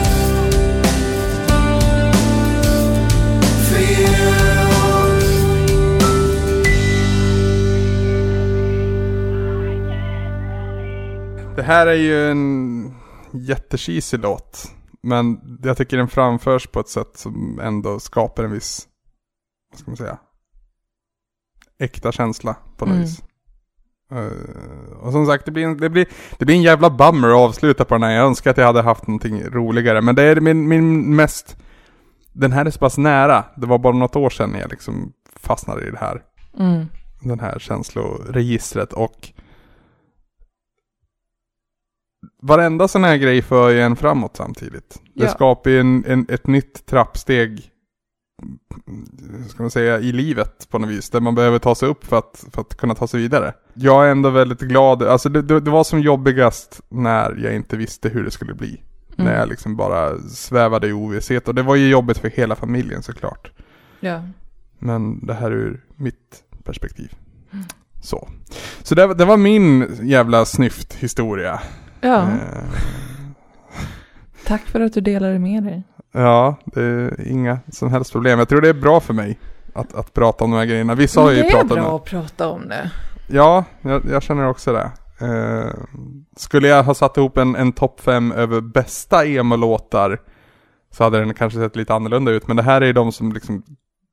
For you. Det här är ju en jättekisig låt. Men jag tycker den framförs på ett sätt som ändå skapar en viss, vad ska man säga, äkta känsla på något Mm. vis. Uh, och som sagt, det blir, en, det, blir, det blir en jävla bummer att avsluta på den här. Jag önskar att jag hade haft någonting roligare. Men det är min, min mest... Den här är så pass nära. Det var bara något år sedan jag liksom fastnade i det här. Mm. Den här känsloregistret. Och varenda sån här grej för ju en framåt samtidigt. Det Ja. skapar ju en, en, ett nytt trappsteg, ska man säga, i livet på något vis. Där man behöver ta sig upp för att, för att kunna ta sig vidare. Jag är ändå väldigt glad. Alltså det, det, det var som jobbigast när jag inte visste hur det skulle bli. Mm. När jag liksom bara svävade i ovisshet. Och det var ju jobbigt för hela familjen såklart. Ja. Men det här är ur mitt perspektiv. Så. Så det, det var min jävla snyft historia. Ja. Eh, Tack för att du delade med dig. ja, det är inga som helst problem. Jag tror det är bra för mig att, att prata om de här grejerna. Vissa har Men ju det är pratat bra om att prata om det. Ja, jag, jag känner också det. Eh, skulle jag ha satt ihop en, en topp fem över bästa emo-låtar så hade den kanske sett lite annorlunda ut. Men det här är de som liksom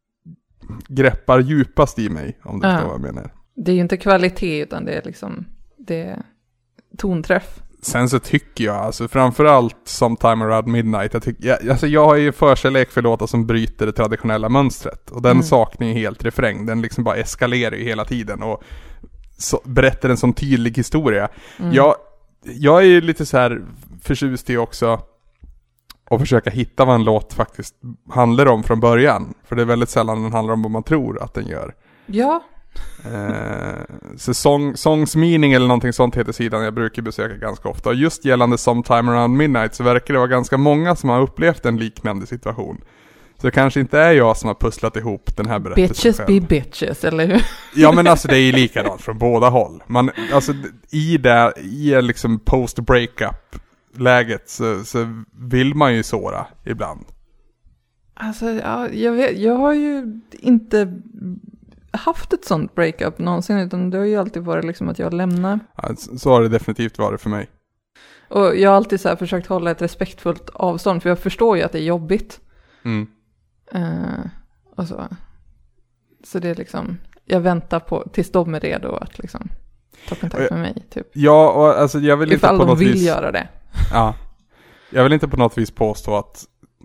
greppar djupast i mig, om du Ja. förstår vad jag menar. Det är ju inte kvalitet utan det är liksom det är tonträff. Sen så tycker jag, alltså framförallt Sometime Around Midnight, jag, tycker, jag, alltså jag har ju förkärlek för låtar som bryter det traditionella mönstret. Och den Mm. saknar ju helt refräng, den liksom bara eskalerar ju hela tiden och så, berättar en sån tydlig historia. Mm. Jag, jag är ju lite så här förtjust i också att försöka hitta vad en låt faktiskt handlar om från början. För det är väldigt sällan den handlar om vad man tror att den gör. Ja. Eh, så song, Songs Meaning eller någonting sånt heter sidan jag brukar besöka ganska ofta. Och just gällande Sometime Around Midnight så verkar det vara ganska många som har upplevt en liknande situation. Så det kanske inte är jag som har pusslat ihop den här berättelsen Bitches själv. be bitches, eller hur? Ja, men alltså det är ju likadant från båda håll. Man, alltså i det, i liksom post-breakup-läget så, så vill man ju såra ibland. Alltså, ja, jag vet, jag har ju inte haft ett sånt breakup någonsin, utan det har ju alltid varit liksom att jag lämnar. Ja, så har det definitivt varit för mig. Och jag har alltid så här försökt hålla ett respektfullt avstånd, för jag förstår ju att det är jobbigt. Mm. Uh, och så. Så det är liksom, jag väntar på tills de är redo att liksom ta kontakt med mig, typ. Ja, och alltså jag vill Ifall inte på de något vill vis... göra det. Ja. Jag vill inte på något vis påstå att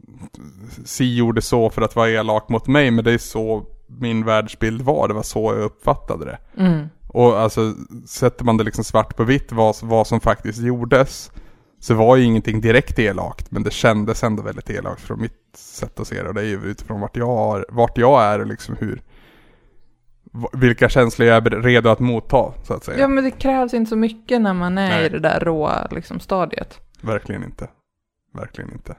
Si gjorde så för att vara elak mot mig, men det är så min världsbild var. Det var så jag uppfattade det. Mm. Och alltså, sätter man det liksom svart på vitt vad, vad som faktiskt gjordes, så var ju ingenting direkt elakt, men det kändes ändå väldigt elakt från mitt sätt att se det. Och det är ju utifrån vart jag, har, vart jag är och liksom hur, vilka känslor jag är redo att motta, så att säga. Ja, men det krävs inte så mycket när man är Nej. i det där råa liksom, stadiet. Verkligen inte. Verkligen inte.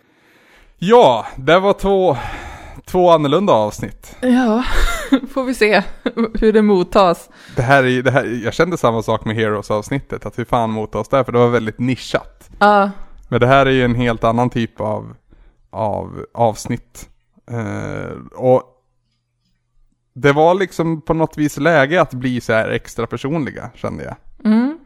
Ja, det var två, två annorlunda avsnitt. Ja, får vi se hur det mottas. Det här är, det här, jag kände samma sak med Heroes-avsnittet, att hur fan mottas där, för det var väldigt nischat. Ja, Men det här är ju en helt annan typ av, av avsnitt. Eh, och det var liksom på något vis läge att bli så här extra personliga, kände jag. mm.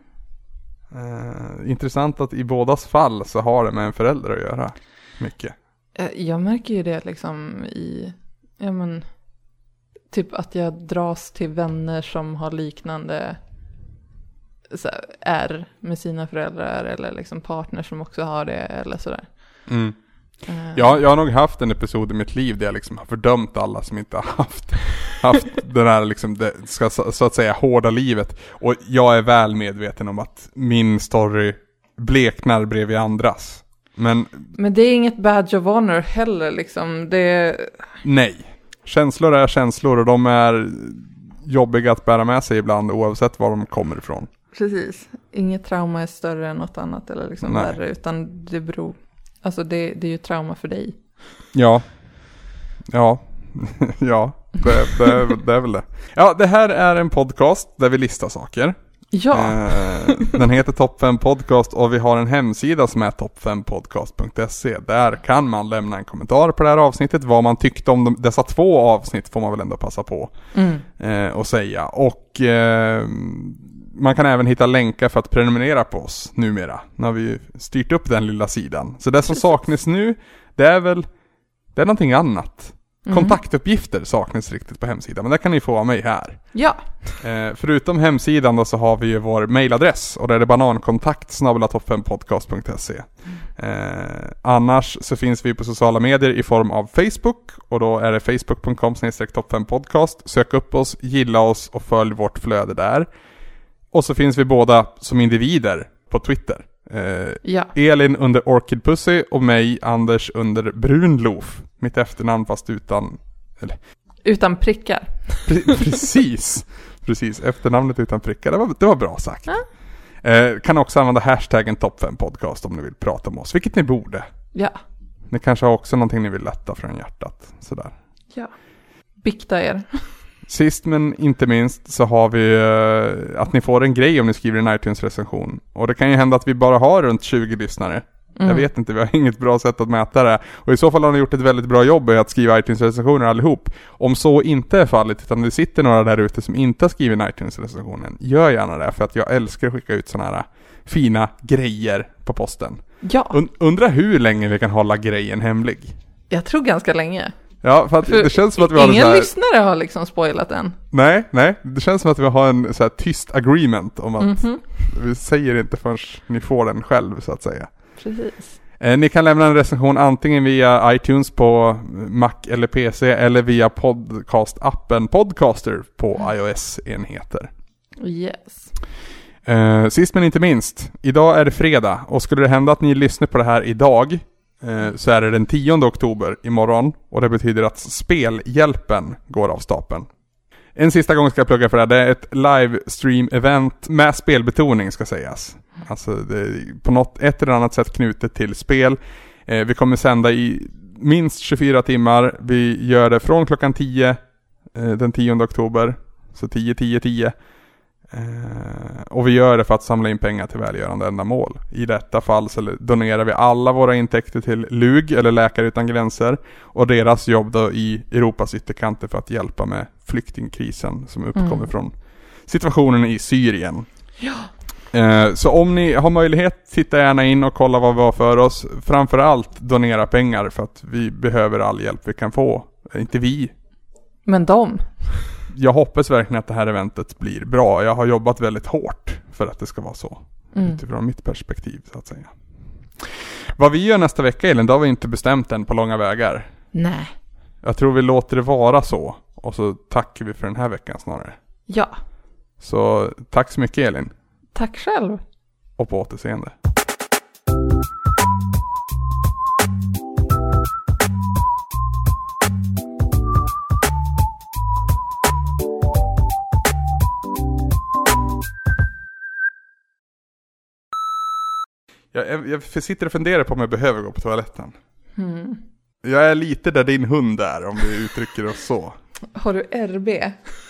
Eh, intressant att i bådas fall så har det med en förälder att göra mycket. Jag märker ju det liksom i, ja men, typ att jag dras till vänner som har liknande så här, är med sina föräldrar, eller liksom partner som också har det, eller sådär. Mm. Uh. Ja, jag har nog haft en episod i mitt liv där jag liksom har fördömt alla som inte har haft, haft det där liksom, det ska, så att säga hårda livet. Och jag är väl medveten om att min story bleknar bredvid andras. Men, Men det är inget badge of honor heller liksom. Det... Nej. Känslor är känslor och de är jobbiga att bära med sig ibland oavsett var de kommer ifrån. Precis. Inget trauma är större än något annat eller liksom värre, utan det beror... Alltså det, det är ju trauma för dig. Ja. Ja. ja. Det, det, det är väl det. Ja, det här är en podcast där vi listar saker. Ja. Eh, den heter Topp fem Podcast och vi har en hemsida som är topp fem podcast punkt se. Där kan man lämna en kommentar på det här avsnittet. Vad man tyckte om de, dessa två avsnitt får man väl ändå passa på mm. eh, och säga. Och eh, man kan även hitta länkar för att prenumerera på oss numera. Nu har vi styrt upp den lilla sidan. Så det som saknas nu, det är väl det är någonting annat. Mm. Kontaktuppgifter saknas riktigt på hemsidan, men det kan ni få av mig här. Ja. Eh, förutom hemsidan då så har vi ju vår mailadress och där är det banankontakt snabel-a topp fem podcast punkt se. Eh, annars så finns vi på sociala medier i form av Facebook och då är det facebook punkt com slash topp fem podcast. Sök upp oss, gilla oss och följ vårt flöde där. Och så finns vi båda som individer på Twitter. Eh, ja. Elin under Orchid Pussy och mig, Anders, under Brunlof. Mitt efternamn fast utan... Eller, utan prickar. Pre- precis. Precis, efternamnet utan prickar. Det var, det var bra sagt. Ja. Eh, kan också använda hashtaggen topp fem podcast om ni vill prata med oss. Vilket ni borde. Ja. Ni kanske har också någonting ni vill lätta från hjärtat. Sådär. Ja. Bikta er. Sist men inte minst så har vi uh, att ni får en grej om ni skriver en iTunes-recension. Och det kan ju hända att vi bara har runt tjugo lyssnare. Mm. Jag vet inte, vi har inget bra sätt att mäta det. Och i så fall har ni gjort ett väldigt bra jobb i att skriva iTunes-recensioner allihop. Om så inte är fallet, utan det sitter några där ute som inte har skrivit en iTunes-recensionen, gör gärna det. För att jag älskar att skicka ut sådana här fina grejer på posten. Ja. Und- undra hur länge vi kan hålla grejen hemlig. Jag tror ganska länge. Ja, för att för det känns som att vi har ingen så här... lyssnare har liksom spoilat än. Nej, nej. Det känns som att vi har en så här tyst agreement om att mm-hmm. vi säger inte förrän ni får den själv så att säga. Precis. Eh, ni kan lämna en recension antingen via iTunes på Mac eller P C eller via podcast-appen Podcaster på mm. iOS-enheter. Yes. Eh, sist men inte minst, idag är det fredag och skulle det hända att ni lyssnar på det här idag så är det den tionde oktober imorgon och det betyder att Spelhjälpen går av stapeln. En sista gång ska jag plugga för det. Det är ett livestream-event med spelbetoning ska sägas. Alltså det är på något ett eller annat sätt knutet till spel. Eh, vi kommer sända i minst tjugofyra timmar. Vi gör det från klockan tio eh, den tionde oktober. Så tio, tio, tio. Eh, och vi gör det för att samla in pengar till välgörande ändamål. I detta fall så donerar vi alla våra intäkter till L U G eller Läkare utan gränser och deras jobb då i Europas ytterkanter för att hjälpa med flyktingkrisen som uppkommer mm. från situationen i Syrien. Ja. Eh, så om ni har möjlighet, titta gärna in och kolla vad vi har för oss. Framförallt donera pengar för att vi behöver all hjälp vi kan få. Inte vi. Men de. Jag hoppas verkligen att det här eventet blir bra. Jag har jobbat väldigt hårt för att det ska vara så. Mm. Utifrån mitt perspektiv så att säga. Vad vi gör nästa vecka, Elin, det har vi inte bestämt än på långa vägar. Nej. Jag tror vi låter det vara så. Och så tackar vi för den här veckan snarare. Ja. Så tack så mycket, Elin. Tack själv. Och på återseende. Jag, jag, jag sitter och funderar på om jag behöver gå på toaletten. Mm. Jag är lite där din hund är, om vi uttrycker oss så. Har du R B?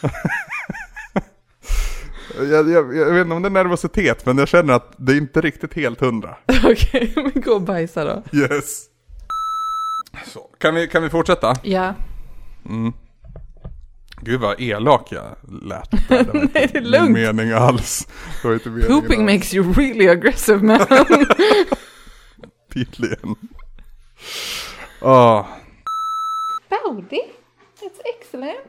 jag, jag, jag vet inte om det är nervositet, men jag känner att det är inte riktigt helt hundra. Okej, okay, men gå och bajsa då. Yes. Så, kan vi, kan vi fortsätta? Ja. Mm. Gud vad elak jag lät. Det Nej, det är lugnt. Mening alls. Det var inte Pooping alls. Makes you really aggressive, man. Tydligen. Oh. Bowdy, that's excellent.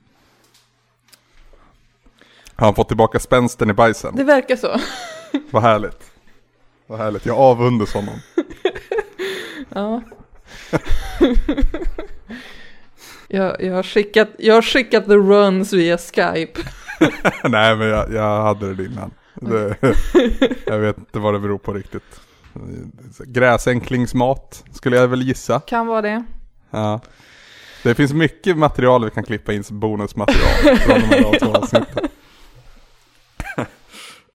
Har han fått tillbaka spänsten i bajsen? Det verkar så. Vad härligt. Vad härligt. Jag avundas honom. Ja. jag, jag, har skickat, jag har skickat the runs via Skype. Nej, men jag, jag hade det innan. Det, jag vet inte vad det beror på riktigt. Gräsänklingsmat skulle jag väl gissa. Kan vara det. Ja. Det finns mycket material vi kan klippa in som bonusmaterial från de här avsnitten.